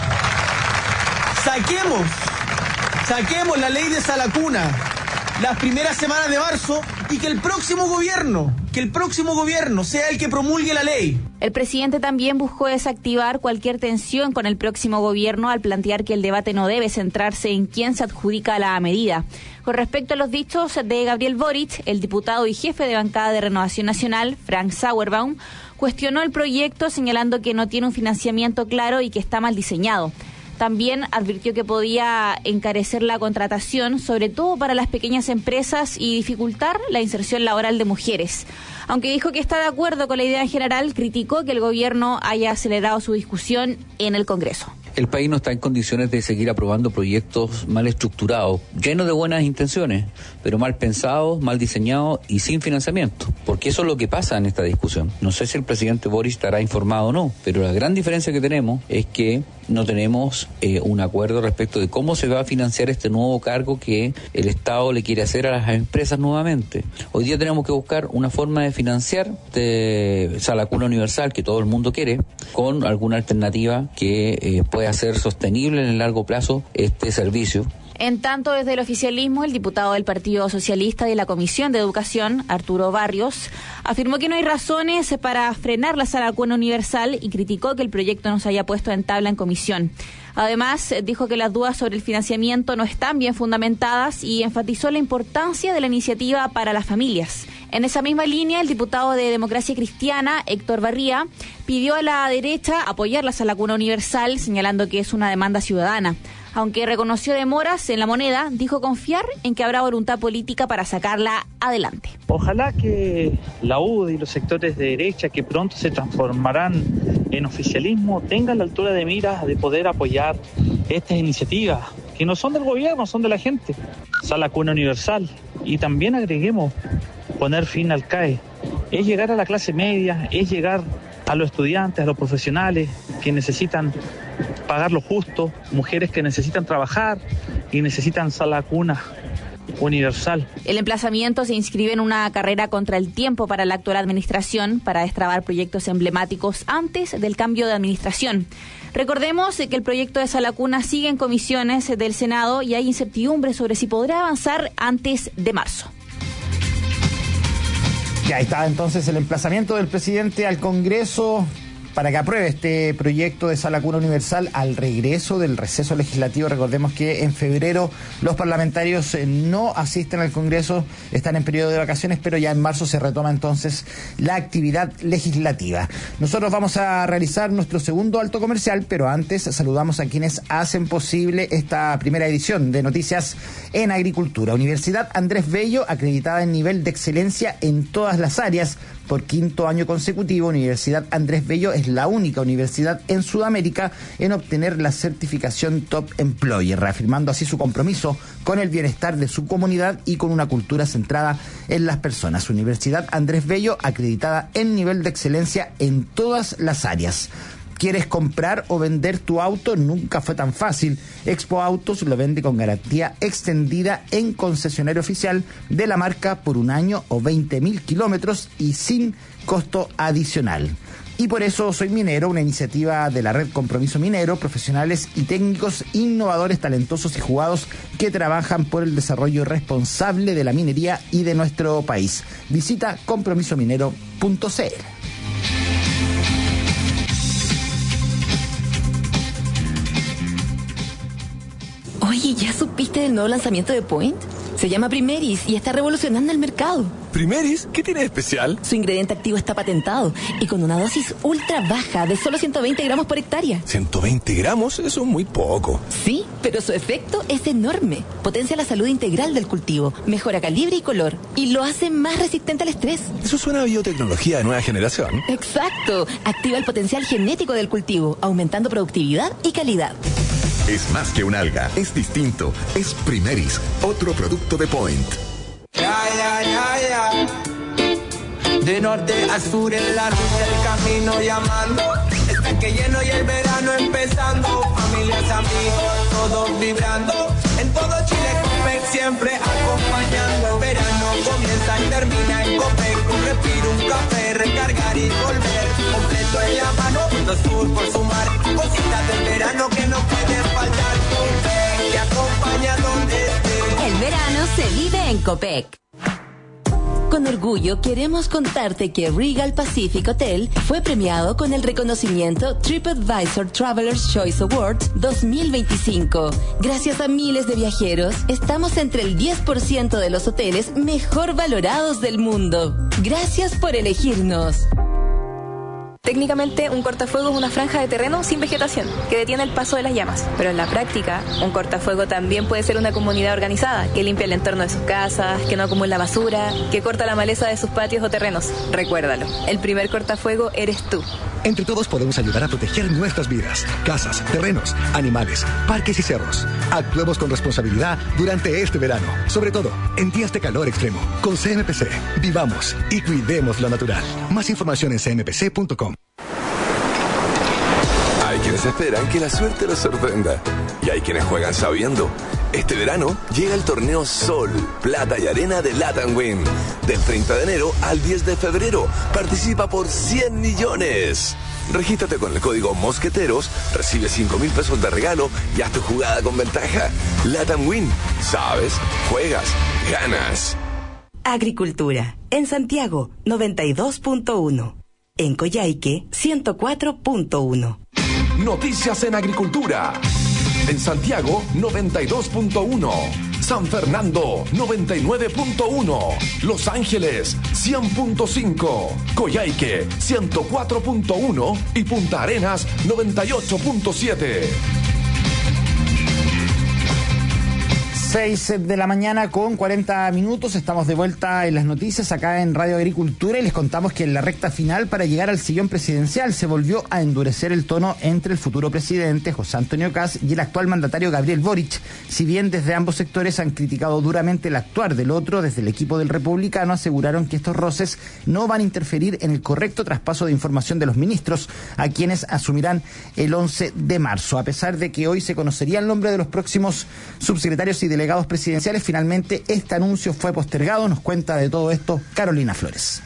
Saquemos, saquemos la ley de sala cuna las primeras semanas de marzo y que el próximo gobierno, que el próximo gobierno sea el que promulgue la ley. El presidente también buscó desactivar cualquier tensión con el próximo gobierno al plantear que el debate no debe centrarse en quién se adjudica la medida. Con respecto a los dichos de Gabriel Boric, el diputado y jefe de bancada de Renovación Nacional, Frank Sauerbaum, cuestionó el proyecto señalando que no tiene un financiamiento claro y que está mal diseñado. También advirtió que podía encarecer la contratación, sobre todo para las pequeñas empresas, y dificultar la inserción laboral de mujeres. Aunque dijo que está de acuerdo con la idea en general, criticó que el gobierno haya acelerado su discusión en el Congreso. El país no está en condiciones de seguir aprobando proyectos mal estructurados, llenos de buenas intenciones, pero mal pensados, mal diseñados y sin financiamiento. Porque eso es lo que pasa en esta discusión. No sé si el presidente Boric estará informado o no, pero la gran diferencia que tenemos es que no tenemos eh, un acuerdo respecto de cómo se va a financiar este nuevo cargo que el Estado le quiere hacer a las empresas nuevamente. Hoy día tenemos que buscar una forma de financiar de sala cuna universal que todo el mundo quiere, con alguna alternativa que eh, pueda hacer sostenible en el largo plazo este servicio, En tanto, desde el oficialismo, el diputado del Partido Socialista de la Comisión de Educación, Arturo Barrios, afirmó que no hay razones para frenar la sala cuna universal y criticó que el proyecto no se haya puesto en tabla en comisión. Además, dijo que las dudas sobre el financiamiento no están bien fundamentadas y enfatizó la importancia de la iniciativa para las familias. En esa misma línea, el diputado de Democracia Cristiana, Héctor Barría, pidió a la derecha apoyar la sala cuna universal, señalando que es una demanda ciudadana. Aunque reconoció demoras en la moneda, dijo confiar en que habrá voluntad política para sacarla adelante. Ojalá que la U D y los sectores de derecha, que pronto se transformarán en oficialismo, tengan la altura de miras de poder apoyar estas iniciativas, que no son del gobierno, son de la gente. Sala cuna universal. Y también agreguemos poner fin al C A E. Es llegar a la clase media, es llegar a los estudiantes, a los profesionales que necesitan pagar lo justo, mujeres que necesitan trabajar y necesitan sala cuna universal. El emplazamiento se inscribe en una carrera contra el tiempo para la actual administración para destrabar proyectos emblemáticos antes del cambio de administración. Recordemos que el proyecto de sala cuna sigue en comisiones del Senado y hay incertidumbre sobre si podrá avanzar antes de marzo. Ya está entonces el emplazamiento del presidente al Congreso para que apruebe este proyecto de sala cuna universal al regreso del receso legislativo. Recordemos que en febrero los parlamentarios no asisten al Congreso, están en periodo de vacaciones, pero ya en marzo se retoma entonces la actividad legislativa. Nosotros vamos a realizar nuestro segundo alto comercial, pero antes saludamos a quienes hacen posible esta primera edición de Noticias en Agricultura. Universidad Andrés Bello, acreditada en nivel de excelencia en todas las áreas. Por quinto año consecutivo, Universidad Andrés Bello es la única universidad en Sudamérica en obtener la certificación Top Employer, reafirmando así su compromiso con el bienestar de su comunidad y con una cultura centrada en las personas. Universidad Andrés Bello, acreditada en nivel de excelencia en todas las áreas. ¿Quieres comprar o vender tu auto? Nunca fue tan fácil. Expo Autos lo vende con garantía extendida en concesionario oficial de la marca por un año o veinte mil kilómetros y sin costo adicional. Y por eso Soy Minero, una iniciativa de la red Compromiso Minero, profesionales y técnicos innovadores, talentosos y jugados que trabajan por el desarrollo responsable de la minería y de nuestro país. Visita compromiso minero punto c l. Oye, ¿ya supiste del nuevo lanzamiento de Point? Se llama Primeris y está revolucionando el mercado. ¿Primeris? ¿Qué tiene de especial? Su ingrediente activo está patentado y con una dosis ultra baja de solo ciento veinte gramos por hectárea. ¿ciento veinte gramos? Eso es muy poco. Sí, pero su efecto es enorme. Potencia la salud integral del cultivo, mejora calibre y color y lo hace más resistente al estrés. Eso suena a biotecnología de nueva generación. Exacto. Activa el potencial genético del cultivo, aumentando productividad y calidad. Es más que un alga, es distinto. Es Primeris, otro producto de Point. Ya, ya, ya, ya. De norte a sur en la ruta el camino llamando. Está que lleno y el verano empezando. Familias, amigos, todos vibrando. En todo Chile Copec siempre acompañando. Verano comienza y termina en Copec. Un respiro, un café, recargar y volver. Completo en la mano, punto sur por sumar. Cositas del verano que no pueden faltar. Copec te acompaña donde estés. El verano se vive en Copec. Con orgullo queremos contarte que Regal Pacific Hotel fue premiado con el reconocimiento TripAdvisor Traveler's Choice Awards dos mil veinticinco. Gracias a miles de viajeros, estamos entre el diez por ciento de los hoteles mejor valorados del mundo. Gracias por elegirnos. Técnicamente, un cortafuego es una franja de terreno sin vegetación, que detiene el paso de las llamas. Pero en la práctica, un cortafuego también puede ser una comunidad organizada, que limpia el entorno de sus casas, que no acumula basura, que corta la maleza de sus patios o terrenos. Recuérdalo, el primer cortafuego eres tú. Entre todos podemos ayudar a proteger nuestras vidas, casas, terrenos, animales, parques y cerros. Actuemos con responsabilidad durante este verano, sobre todo en días de calor extremo. Con C M P C, vivamos y cuidemos lo natural. Más información en c m p c punto com. Hay quienes esperan que la suerte los sorprenda y hay quienes juegan sabiendo. Este verano llega el torneo Sol, Plata y Arena de Latam Win. Del treinta de enero al diez de febrero participa por cien millones. Regístrate con el código Mosqueteros, recibe cinco mil pesos de regalo y haz tu jugada con ventaja. Latam Win. Sabes, juegas, ganas. Agricultura. En Santiago, noventa y dos punto uno. En Coyhaique, ciento cuatro punto uno. Noticias en Agricultura. En Santiago, noventa y dos punto uno. San Fernando, noventa y nueve punto uno. Los Ángeles, cien punto cinco. Coyhaique, ciento cuatro punto uno. Y Punta Arenas, noventa y ocho punto siete. seis de la mañana con cuarenta minutos, estamos de vuelta en las noticias acá en Radio Agricultura y les contamos que en la recta final para llegar al sillón presidencial se volvió a endurecer el tono entre el futuro presidente José Antonio Kast y el actual mandatario Gabriel Boric. Si bien desde ambos sectores han criticado duramente el actuar del otro, desde el equipo del Republicano aseguraron que estos roces no van a interferir en el correcto traspaso de información de los ministros, a quienes asumirán el once de marzo. A pesar de que hoy se conocería el nombre de los próximos subsecretarios y delegados presidenciales, finalmente este anuncio fue postergado. Nos cuenta de todo esto Carolina Flores.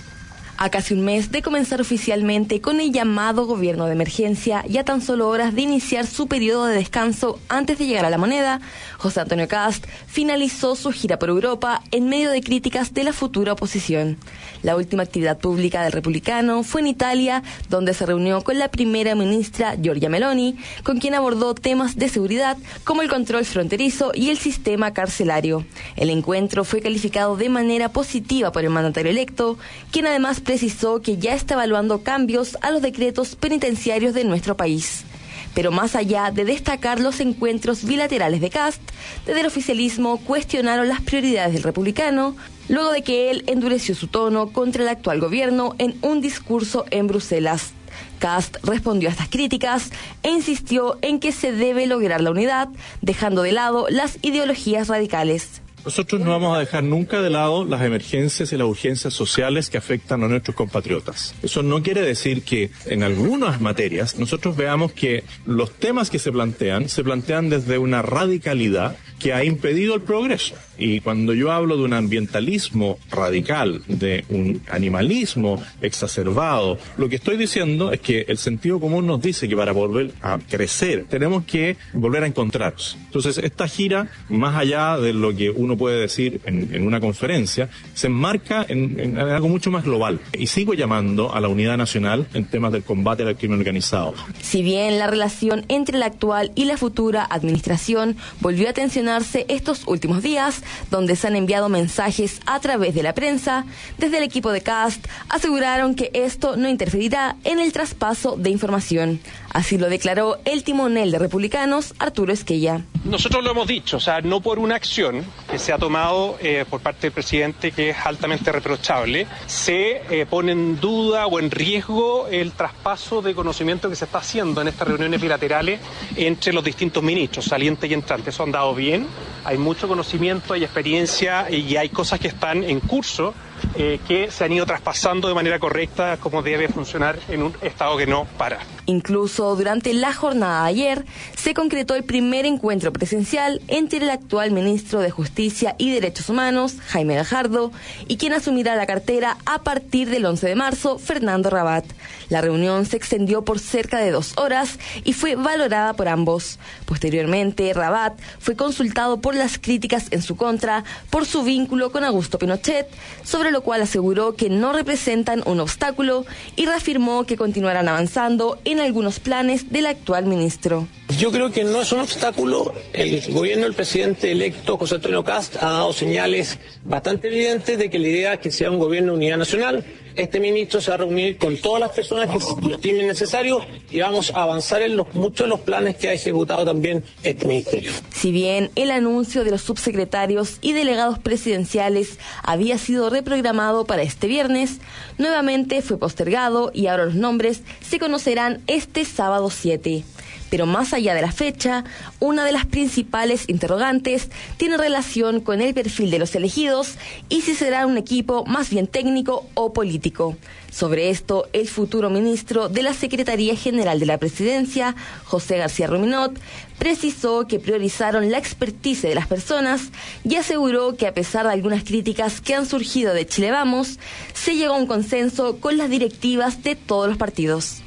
A casi un mes de comenzar oficialmente con el llamado gobierno de emergencia y a tan solo horas de iniciar su periodo de descanso antes de llegar a la moneda, José Antonio Kast finalizó su gira por Europa en medio de críticas de la futura oposición. La última actividad pública del republicano fue en Italia, donde se reunió con la primera ministra Giorgia Meloni, con quien abordó temas de seguridad como el control fronterizo y el sistema carcelario. El encuentro fue calificado de manera positiva por el mandatario electo, quien además precisó que ya está evaluando cambios a los decretos penitenciarios de nuestro país. Pero más allá de destacar los encuentros bilaterales de Kast, desde el oficialismo cuestionaron las prioridades del republicano, luego de que él endureció su tono contra el actual gobierno en un discurso en Bruselas. Kast respondió a estas críticas e insistió en que se debe lograr la unidad, dejando de lado las ideologías radicales. Nosotros no vamos a dejar nunca de lado las emergencias y las urgencias sociales que afectan a nuestros compatriotas. Eso no quiere decir que en algunas materias nosotros veamos que los temas que se plantean se plantean desde una radicalidad que ha impedido el progreso. Y cuando yo hablo de un ambientalismo radical, de un animalismo exacerbado, lo que estoy diciendo es que el sentido común nos dice que para volver a crecer tenemos que volver a encontrarnos. Entonces esta gira, más allá de lo que uno puede decir en, en una conferencia, se enmarca en, en algo mucho más global. Y sigo llamando a la unidad nacional en temas del combate al crimen organizado. Si bien la relación entre la actual y la futura administración volvió a tensionarse estos últimos días, donde se han enviado mensajes a través de la prensa, desde el equipo de Kast aseguraron que esto no interferirá en el traspaso de información. Así lo declaró el timonel de Republicanos, Arturo Esquella. Nosotros lo hemos dicho, o sea, no por una acción que se ha tomado eh, por parte del presidente, que es altamente reprochable, se eh, pone en duda o en riesgo el traspaso de conocimiento que se está haciendo en estas reuniones bilaterales entre los distintos ministros, salientes y entrantes. Eso ha andado bien, hay mucho conocimiento, hay experiencia y hay cosas que están en curso eh, que se han ido traspasando de manera correcta, como debe funcionar en un Estado que no para. Incluso durante la jornada de ayer se concretó el primer encuentro presencial entre el actual ministro de Justicia y Derechos Humanos, Jaime Gajardo, y quien asumirá la cartera a partir del once de marzo, Fernando Rabat. La reunión se extendió por cerca de dos horas y fue valorada por ambos. Posteriormente, Rabat fue consultado por las críticas en su contra por su vínculo con Augusto Pinochet, sobre lo cual aseguró que no representan un obstáculo y reafirmó que continuarán avanzando en algunos planes del actual ministro. Yo creo que no es un obstáculo. El gobierno del presidente electo José Antonio Kast ha dado señales bastante evidentes de que la idea es que sea un gobierno de unidad nacional. Este ministro se va a reunir con todas las personas que lo estimen necesario y vamos a avanzar en los, muchos de los planes que ha ejecutado también este ministerio. Si bien el anuncio de los subsecretarios y delegados presidenciales había sido reprogramado para este viernes, nuevamente fue postergado y ahora los nombres se conocerán este sábado siete. Pero más allá de la fecha, una de las principales interrogantes tiene relación con el perfil de los elegidos y si será un equipo más bien técnico o político. Sobre esto, el futuro ministro de la Secretaría General de la Presidencia, José García Ruminot, precisó que priorizaron la expertise de las personas y aseguró que a pesar de algunas críticas que han surgido de Chile Vamos, se llegó a un consenso con las directivas de todos los partidos.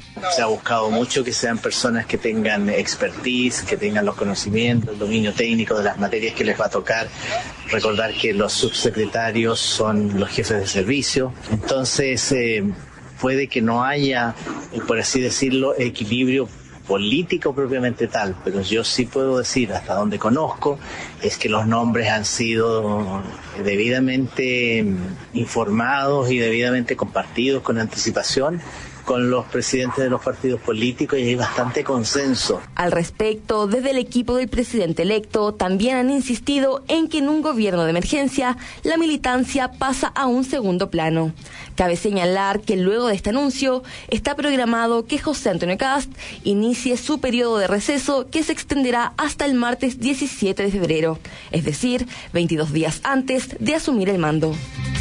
Se ha buscado mucho que sean personas que tengan expertise, que tengan los conocimientos, el dominio técnico de las materias que les va a tocar. Recordar que los subsecretarios son los jefes de servicio. Entonces, eh, puede que no haya, por así decirlo, equilibrio político propiamente tal, pero yo sí puedo decir, hasta donde conozco, es que los nombres han sido debidamente informados y debidamente compartidos con anticipación con los presidentes de los partidos políticos y hay bastante consenso. Al respecto, desde el equipo del presidente electo también han insistido en que en un gobierno de emergencia la militancia pasa a un segundo plano. Cabe señalar que luego de este anuncio está programado que José Antonio Kast inicie su periodo de receso que se extenderá hasta el martes diecisiete de febrero, es decir, veintidós días antes de asumir el mando.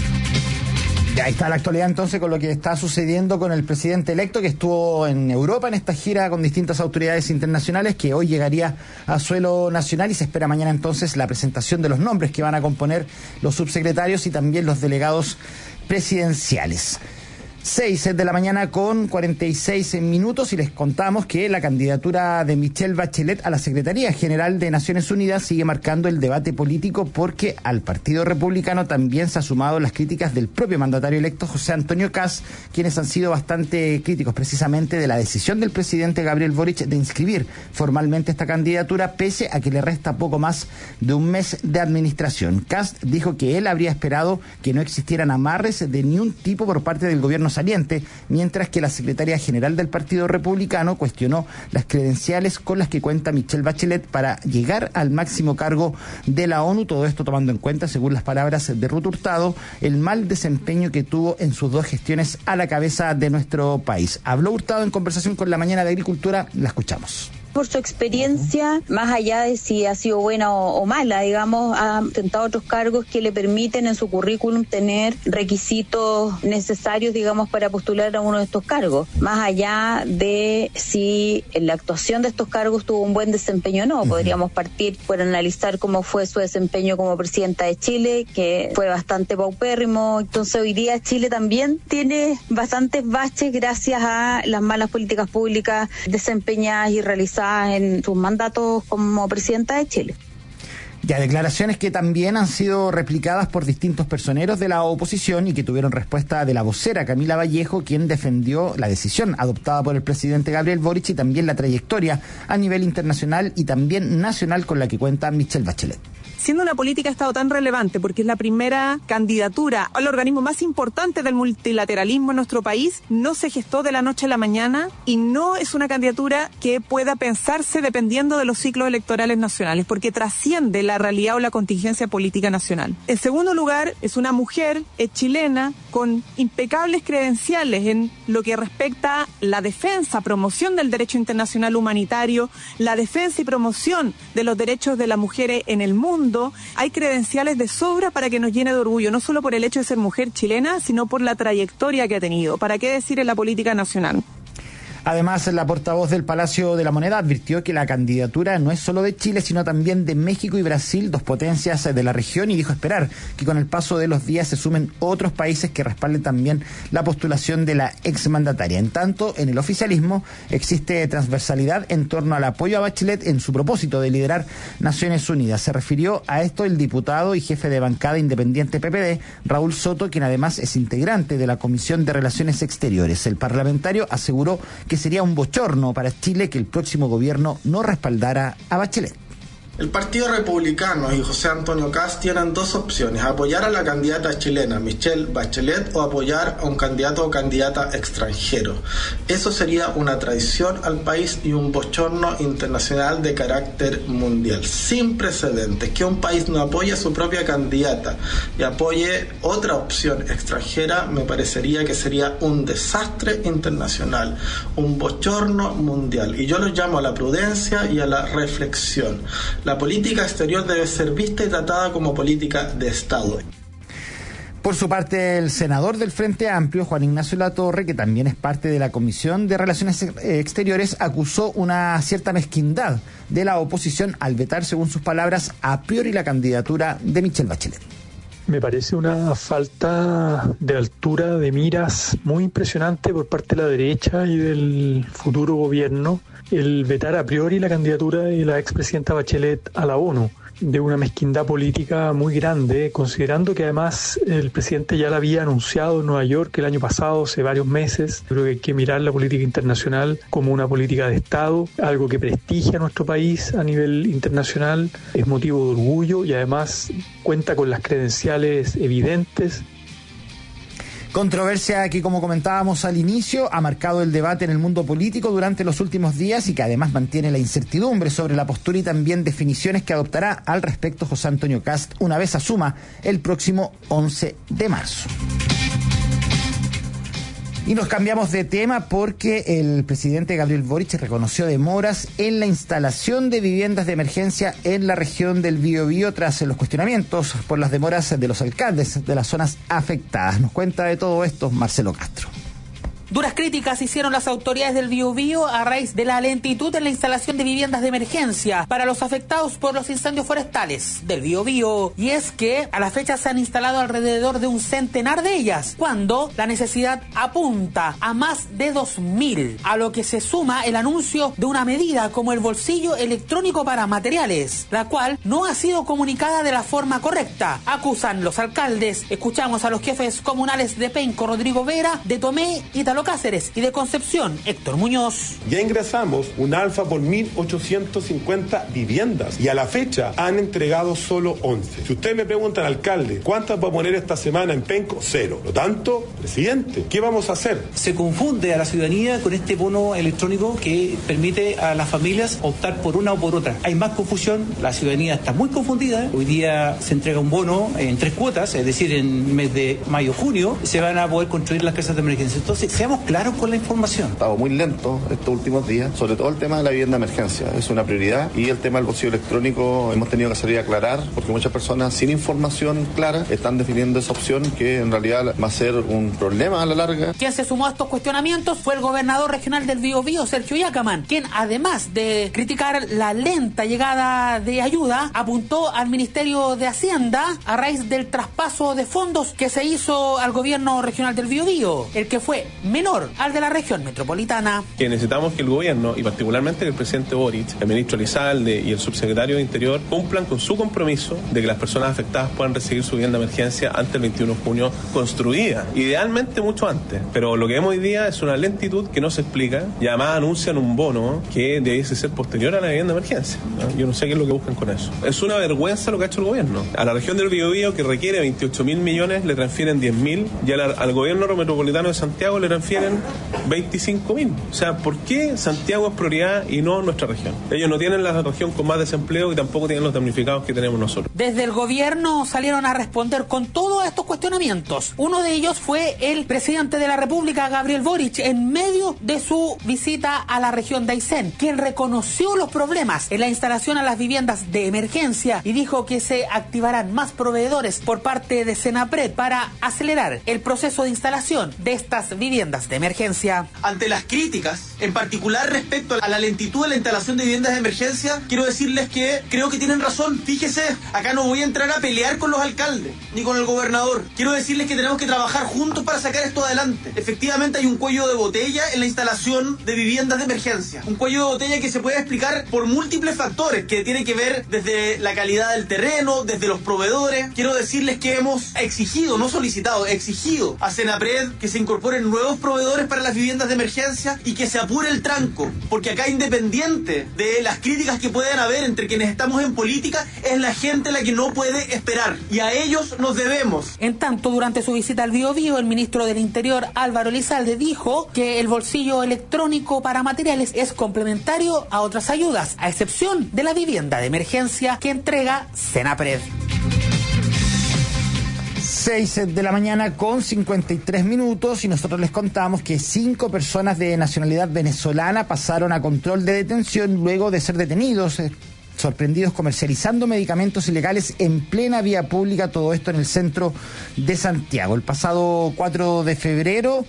Ya está la actualidad entonces con lo que está sucediendo con el presidente electo que estuvo en Europa en esta gira con distintas autoridades internacionales, que hoy llegaría a suelo nacional y se espera mañana entonces la presentación de los nombres que van a componer los subsecretarios y también los delegados presidenciales. seis de la mañana con cuarenta y seis minutos y les contamos que la candidatura de Michelle Bachelet a la Secretaría General de Naciones Unidas sigue marcando el debate político porque al Partido Republicano también se ha sumado las críticas del propio mandatario electo José Antonio Kast, quienes han sido bastante críticos precisamente de la decisión del presidente Gabriel Boric de inscribir formalmente esta candidatura pese a que le resta poco más de un mes de administración. Kast dijo que él habría esperado que no existieran amarres de ningún tipo por parte del gobierno saliente, mientras que la secretaria general del Partido Republicano cuestionó las credenciales con las que cuenta Michelle Bachelet para llegar al máximo cargo de la ONU, todo esto tomando en cuenta, según las palabras de Ruth Hurtado, el mal desempeño que tuvo en sus dos gestiones a la cabeza de nuestro país. Habló Hurtado en conversación con La Mañana de Agricultura, la escuchamos. Por su experiencia, más allá de si ha sido buena o, o mala, digamos, ha tentado otros cargos que le permiten en su currículum tener requisitos necesarios, digamos, para postular a uno de estos cargos. Más allá de si en la actuación de estos cargos tuvo un buen desempeño o no, podríamos partir por analizar cómo fue su desempeño como presidenta de Chile, que fue bastante paupérrimo. Entonces hoy día Chile también tiene bastantes baches gracias a las malas políticas públicas desempeñadas y realizadas en sus mandatos como presidenta de Chile. Ya, declaraciones que también han sido replicadas por distintos personeros de la oposición y que tuvieron respuesta de la vocera Camila Vallejo, quien defendió la decisión adoptada por el presidente Gabriel Boric y también la trayectoria a nivel internacional y también nacional con la que cuenta Michelle Bachelet. Siendo una política de Estado tan relevante, porque es la primera candidatura al organismo más importante del multilateralismo en nuestro país, no se gestó de la noche a la mañana y no es una candidatura que pueda pensarse dependiendo de los ciclos electorales nacionales, porque trasciende la realidad o la contingencia política nacional. En segundo lugar, es una mujer, es chilena, con impecables credenciales en lo que respecta a la defensa, promoción del derecho internacional humanitario, la defensa y promoción de los derechos de las mujeres en el mundo. Hay credenciales de sobra para que nos llene de orgullo, no solo por el hecho de ser mujer chilena, sino por la trayectoria que ha tenido. ¿Para qué decir en la política nacional? Además, la portavoz del Palacio de la Moneda advirtió que la candidatura no es solo de Chile, sino también de México y Brasil, dos potencias de la región, y dijo esperar que con el paso de los días se sumen otros países que respalden también la postulación de la exmandataria. En tanto, en el oficialismo existe transversalidad en torno al apoyo a Bachelet en su propósito de liderar Naciones Unidas. Se refirió a esto el diputado y jefe de bancada independiente P P D, Raúl Soto, quien además es integrante de la Comisión de Relaciones Exteriores. El parlamentario aseguró que sería un bochorno para Chile que el próximo gobierno no respaldara a Bachelet. El Partido Republicano y José Antonio Kast tienen dos opciones: apoyar a la candidata chilena Michelle Bachelet o apoyar a un candidato o candidata extranjero. Eso sería una traición al país y un bochorno internacional de carácter mundial, sin precedentes. Que un país no apoye a su propia candidata y apoye otra opción extranjera me parecería que sería un desastre internacional, un bochorno mundial. Y yo los llamo a la prudencia y a la reflexión. La política exterior debe ser vista y tratada como política de Estado. Por su parte, el senador del Frente Amplio, Juan Ignacio Latorre, que también es parte de la Comisión de Relaciones Exteriores, acusó una cierta mezquindad de la oposición al vetar, según sus palabras, a priori la candidatura de Michelle Bachelet. Me parece una falta de altura de miras muy impresionante por parte de la derecha y del futuro gobierno el vetar a priori la candidatura de la expresidenta Bachelet a la ONU, de una mezquindad política muy grande, considerando que además el presidente ya la había anunciado en Nueva York el año pasado, hace varios meses. Creo que hay que mirar la política internacional como una política de Estado, algo que prestigia a nuestro país a nivel internacional, es motivo de orgullo y además cuenta con las credenciales evidentes. Controversia que, como comentábamos al inicio, ha marcado el debate en el mundo político durante los últimos días y que además mantiene la incertidumbre sobre la postura y también definiciones que adoptará al respecto José Antonio Kast una vez asuma el próximo once de marzo. Y nos cambiamos de tema porque el presidente Gabriel Boric reconoció demoras en la instalación de viviendas de emergencia en la región del Biobío tras los cuestionamientos por las demoras de los alcaldes de las zonas afectadas. Nos cuenta de todo esto Marcelo Castro. Duras críticas hicieron las autoridades del Biobío a raíz de la lentitud en la instalación de viviendas de emergencia para los afectados por los incendios forestales del Biobío. Y es que a la fecha se han instalado alrededor de un centenar de ellas, cuando la necesidad apunta a más de dos mil, a lo que se suma el anuncio de una medida como el bolsillo electrónico para materiales, la cual no ha sido comunicada de la forma correcta. Acusan los alcaldes. Escuchamos a los jefes comunales de Penco, Rodrigo Vera, de Tomé, Italo Cáceres, y de Concepción, Héctor Muñoz. Ya ingresamos un alfa por mil ochocientas cincuenta viviendas y a la fecha han entregado solo once. Si usted me pregunta al alcalde, ¿cuántas va a poner esta semana en Penco? Cero. Por lo tanto, presidente, ¿qué vamos a hacer? Se confunde a la ciudadanía con este bono electrónico que permite a las familias optar por una o por otra. Hay más confusión, la ciudadanía está muy confundida. Hoy día se entrega un bono en tres cuotas, es decir, en el mes de mayo-junio se van a poder construir las casas de emergencia. Entonces, se claros con la información. Estamos muy lentos estos últimos días, sobre todo el tema de la vivienda de emergencia, es una prioridad, y el tema del bolsillo electrónico hemos tenido que salir a aclarar porque muchas personas sin información clara están definiendo esa opción que en realidad va a ser un problema a la larga. Quien se sumó a estos cuestionamientos fue el gobernador regional del Biobío, Sergio Yacaman, quien además de criticar la lenta llegada de ayuda, apuntó al Ministerio de Hacienda a raíz del traspaso de fondos que se hizo al gobierno regional del Biobío, el que fue menor al de la región metropolitana. Que necesitamos que el gobierno, y particularmente el presidente Boric, el ministro Elizalde y el subsecretario de Interior, cumplan con su compromiso de que las personas afectadas puedan recibir su vivienda de emergencia antes del veintiuno de junio construida, idealmente mucho antes. Pero lo que vemos hoy día es una lentitud que no se explica, y además anuncian un bono que debiese ser posterior a la vivienda de emergencia, ¿no? Yo no sé qué es lo que buscan con eso. Es una vergüenza lo que ha hecho el gobierno. A la región del Biobío, que requiere veintiocho mil millones, le transfieren diez mil, y al, al gobierno metropolitano de Santiago le transfieren veinticinco mil. O sea, ¿por qué Santiago es prioridad y no nuestra región? Ellos no tienen la región con más desempleo y tampoco tienen los damnificados que tenemos nosotros. Desde el gobierno salieron a responder con todos estos cuestionamientos. Uno de ellos fue el presidente de la República, Gabriel Boric, en medio de su visita a la región de Aysén, quien reconoció los problemas en la instalación a las viviendas de emergencia y dijo que se activarán más proveedores por parte de Senapred para acelerar el proceso de instalación de estas viviendas de emergencia. Ante las críticas, en particular respecto a la lentitud de la instalación de viviendas de emergencia, quiero decirles que creo que tienen razón. Fíjese, acá no voy a entrar a pelear con los alcaldes ni con el gobernador. Quiero decirles que tenemos que trabajar juntos para sacar esto adelante. Efectivamente hay un cuello de botella en la instalación de viviendas de emergencia. Un cuello de botella que se puede explicar por múltiples factores, que tienen que ver desde la calidad del terreno, desde los proveedores. Quiero decirles que hemos exigido, no solicitado, exigido a Senapred que se incorporen nuevos proveedores para las viviendas de emergencia y que se apure el tranco, porque acá, independiente de las críticas que puedan haber entre quienes estamos en política, es la gente la que no puede esperar, y a ellos nos debemos. En tanto, durante su visita al Biobío, el ministro del Interior, Álvaro Elizalde, dijo que el bolsillo electrónico para materiales es complementario a otras ayudas, a excepción de la vivienda de emergencia que entrega Senapred. seis de la mañana con cincuenta y tres minutos, y nosotros les contamos que cinco personas de nacionalidad venezolana pasaron a control de detención luego de ser detenidos, eh, sorprendidos comercializando medicamentos ilegales en plena vía pública, todo esto en el centro de Santiago. El pasado cuatro de febrero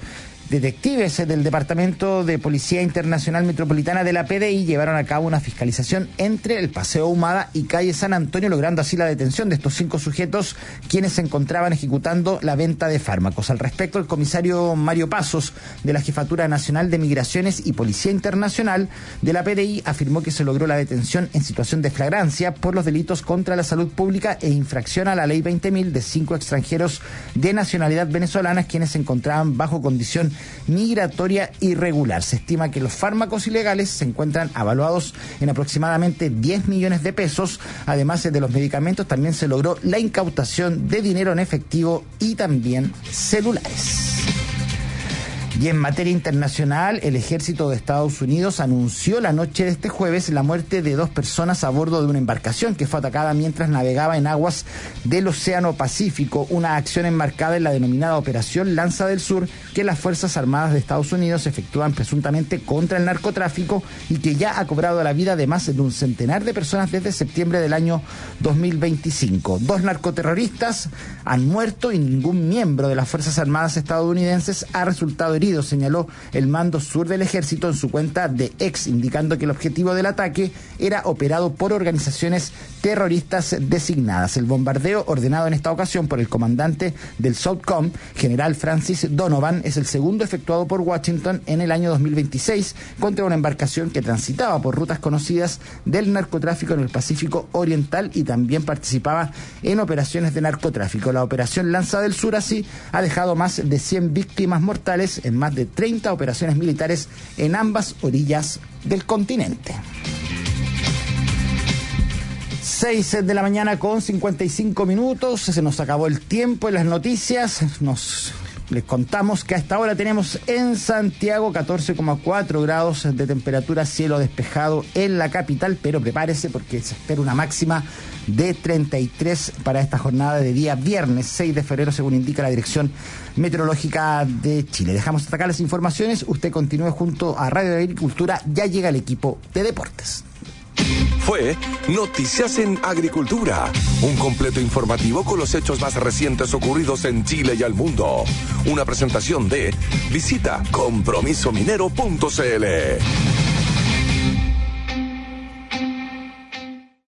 Detectives del Departamento de Policía Internacional Metropolitana de la P D I llevaron a cabo una fiscalización entre el Paseo Ahumada y calle San Antonio, logrando así la detención de estos cinco sujetos quienes se encontraban ejecutando la venta de fármacos. Al respecto, el comisario Mario Pasos de la Jefatura Nacional de Migraciones y Policía Internacional de la P D I afirmó que se logró la detención en situación de flagrancia por los delitos contra la salud pública e infracción a la ley veinte mil de cinco extranjeros de nacionalidad venezolana quienes se encontraban bajo condición migratoria irregular. Se estima que los fármacos ilegales se encuentran avaluados en aproximadamente diez millones de pesos. Además de los medicamentos, también se logró la incautación de dinero en efectivo y también celulares. Y en materia internacional, el ejército de Estados Unidos anunció la noche de este jueves la muerte de dos personas a bordo de una embarcación que fue atacada mientras navegaba en aguas del Océano Pacífico, una acción enmarcada en la denominada Operación Lanza del Sur, que las Fuerzas Armadas de Estados Unidos efectúan presuntamente contra el narcotráfico y que ya ha cobrado la vida de más de un centenar de personas desde septiembre del año dos mil veinticinco. Dos narcoterroristas han muerto y ningún miembro de las Fuerzas Armadas estadounidenses ha resultado herido, señaló el mando sur del ejército en su cuenta de X, indicando que el objetivo del ataque era operado por organizaciones terroristas designadas. El bombardeo, ordenado en esta ocasión por el comandante del SOUTHCOM, general Francis Donovan, es el segundo efectuado por Washington en el año dos mil veintiséis contra una embarcación que transitaba por rutas conocidas del narcotráfico en el Pacífico Oriental y también participaba en operaciones de narcotráfico. La operación Lanza del Sur así ha dejado más de cien víctimas mortales en más de treinta operaciones militares en ambas orillas del continente. seis de la mañana con cincuenta y cinco minutos, se nos acabó el tiempo en las noticias. Nos les contamos que a esta hora tenemos en Santiago catorce coma cuatro grados de temperatura, cielo despejado en la capital, pero prepárese porque se espera una máxima de treinta y tres para esta jornada de día viernes seis de febrero, según indica la Dirección Meteorológica de Chile. Dejamos hasta acá las informaciones, usted continúe junto a Radio de Agricultura, ya llega el equipo de deportes. Fue Noticias en Agricultura, un completo informativo con los hechos más recientes ocurridos en Chile y al mundo. Una presentación de Visita compromiso minero punto c l.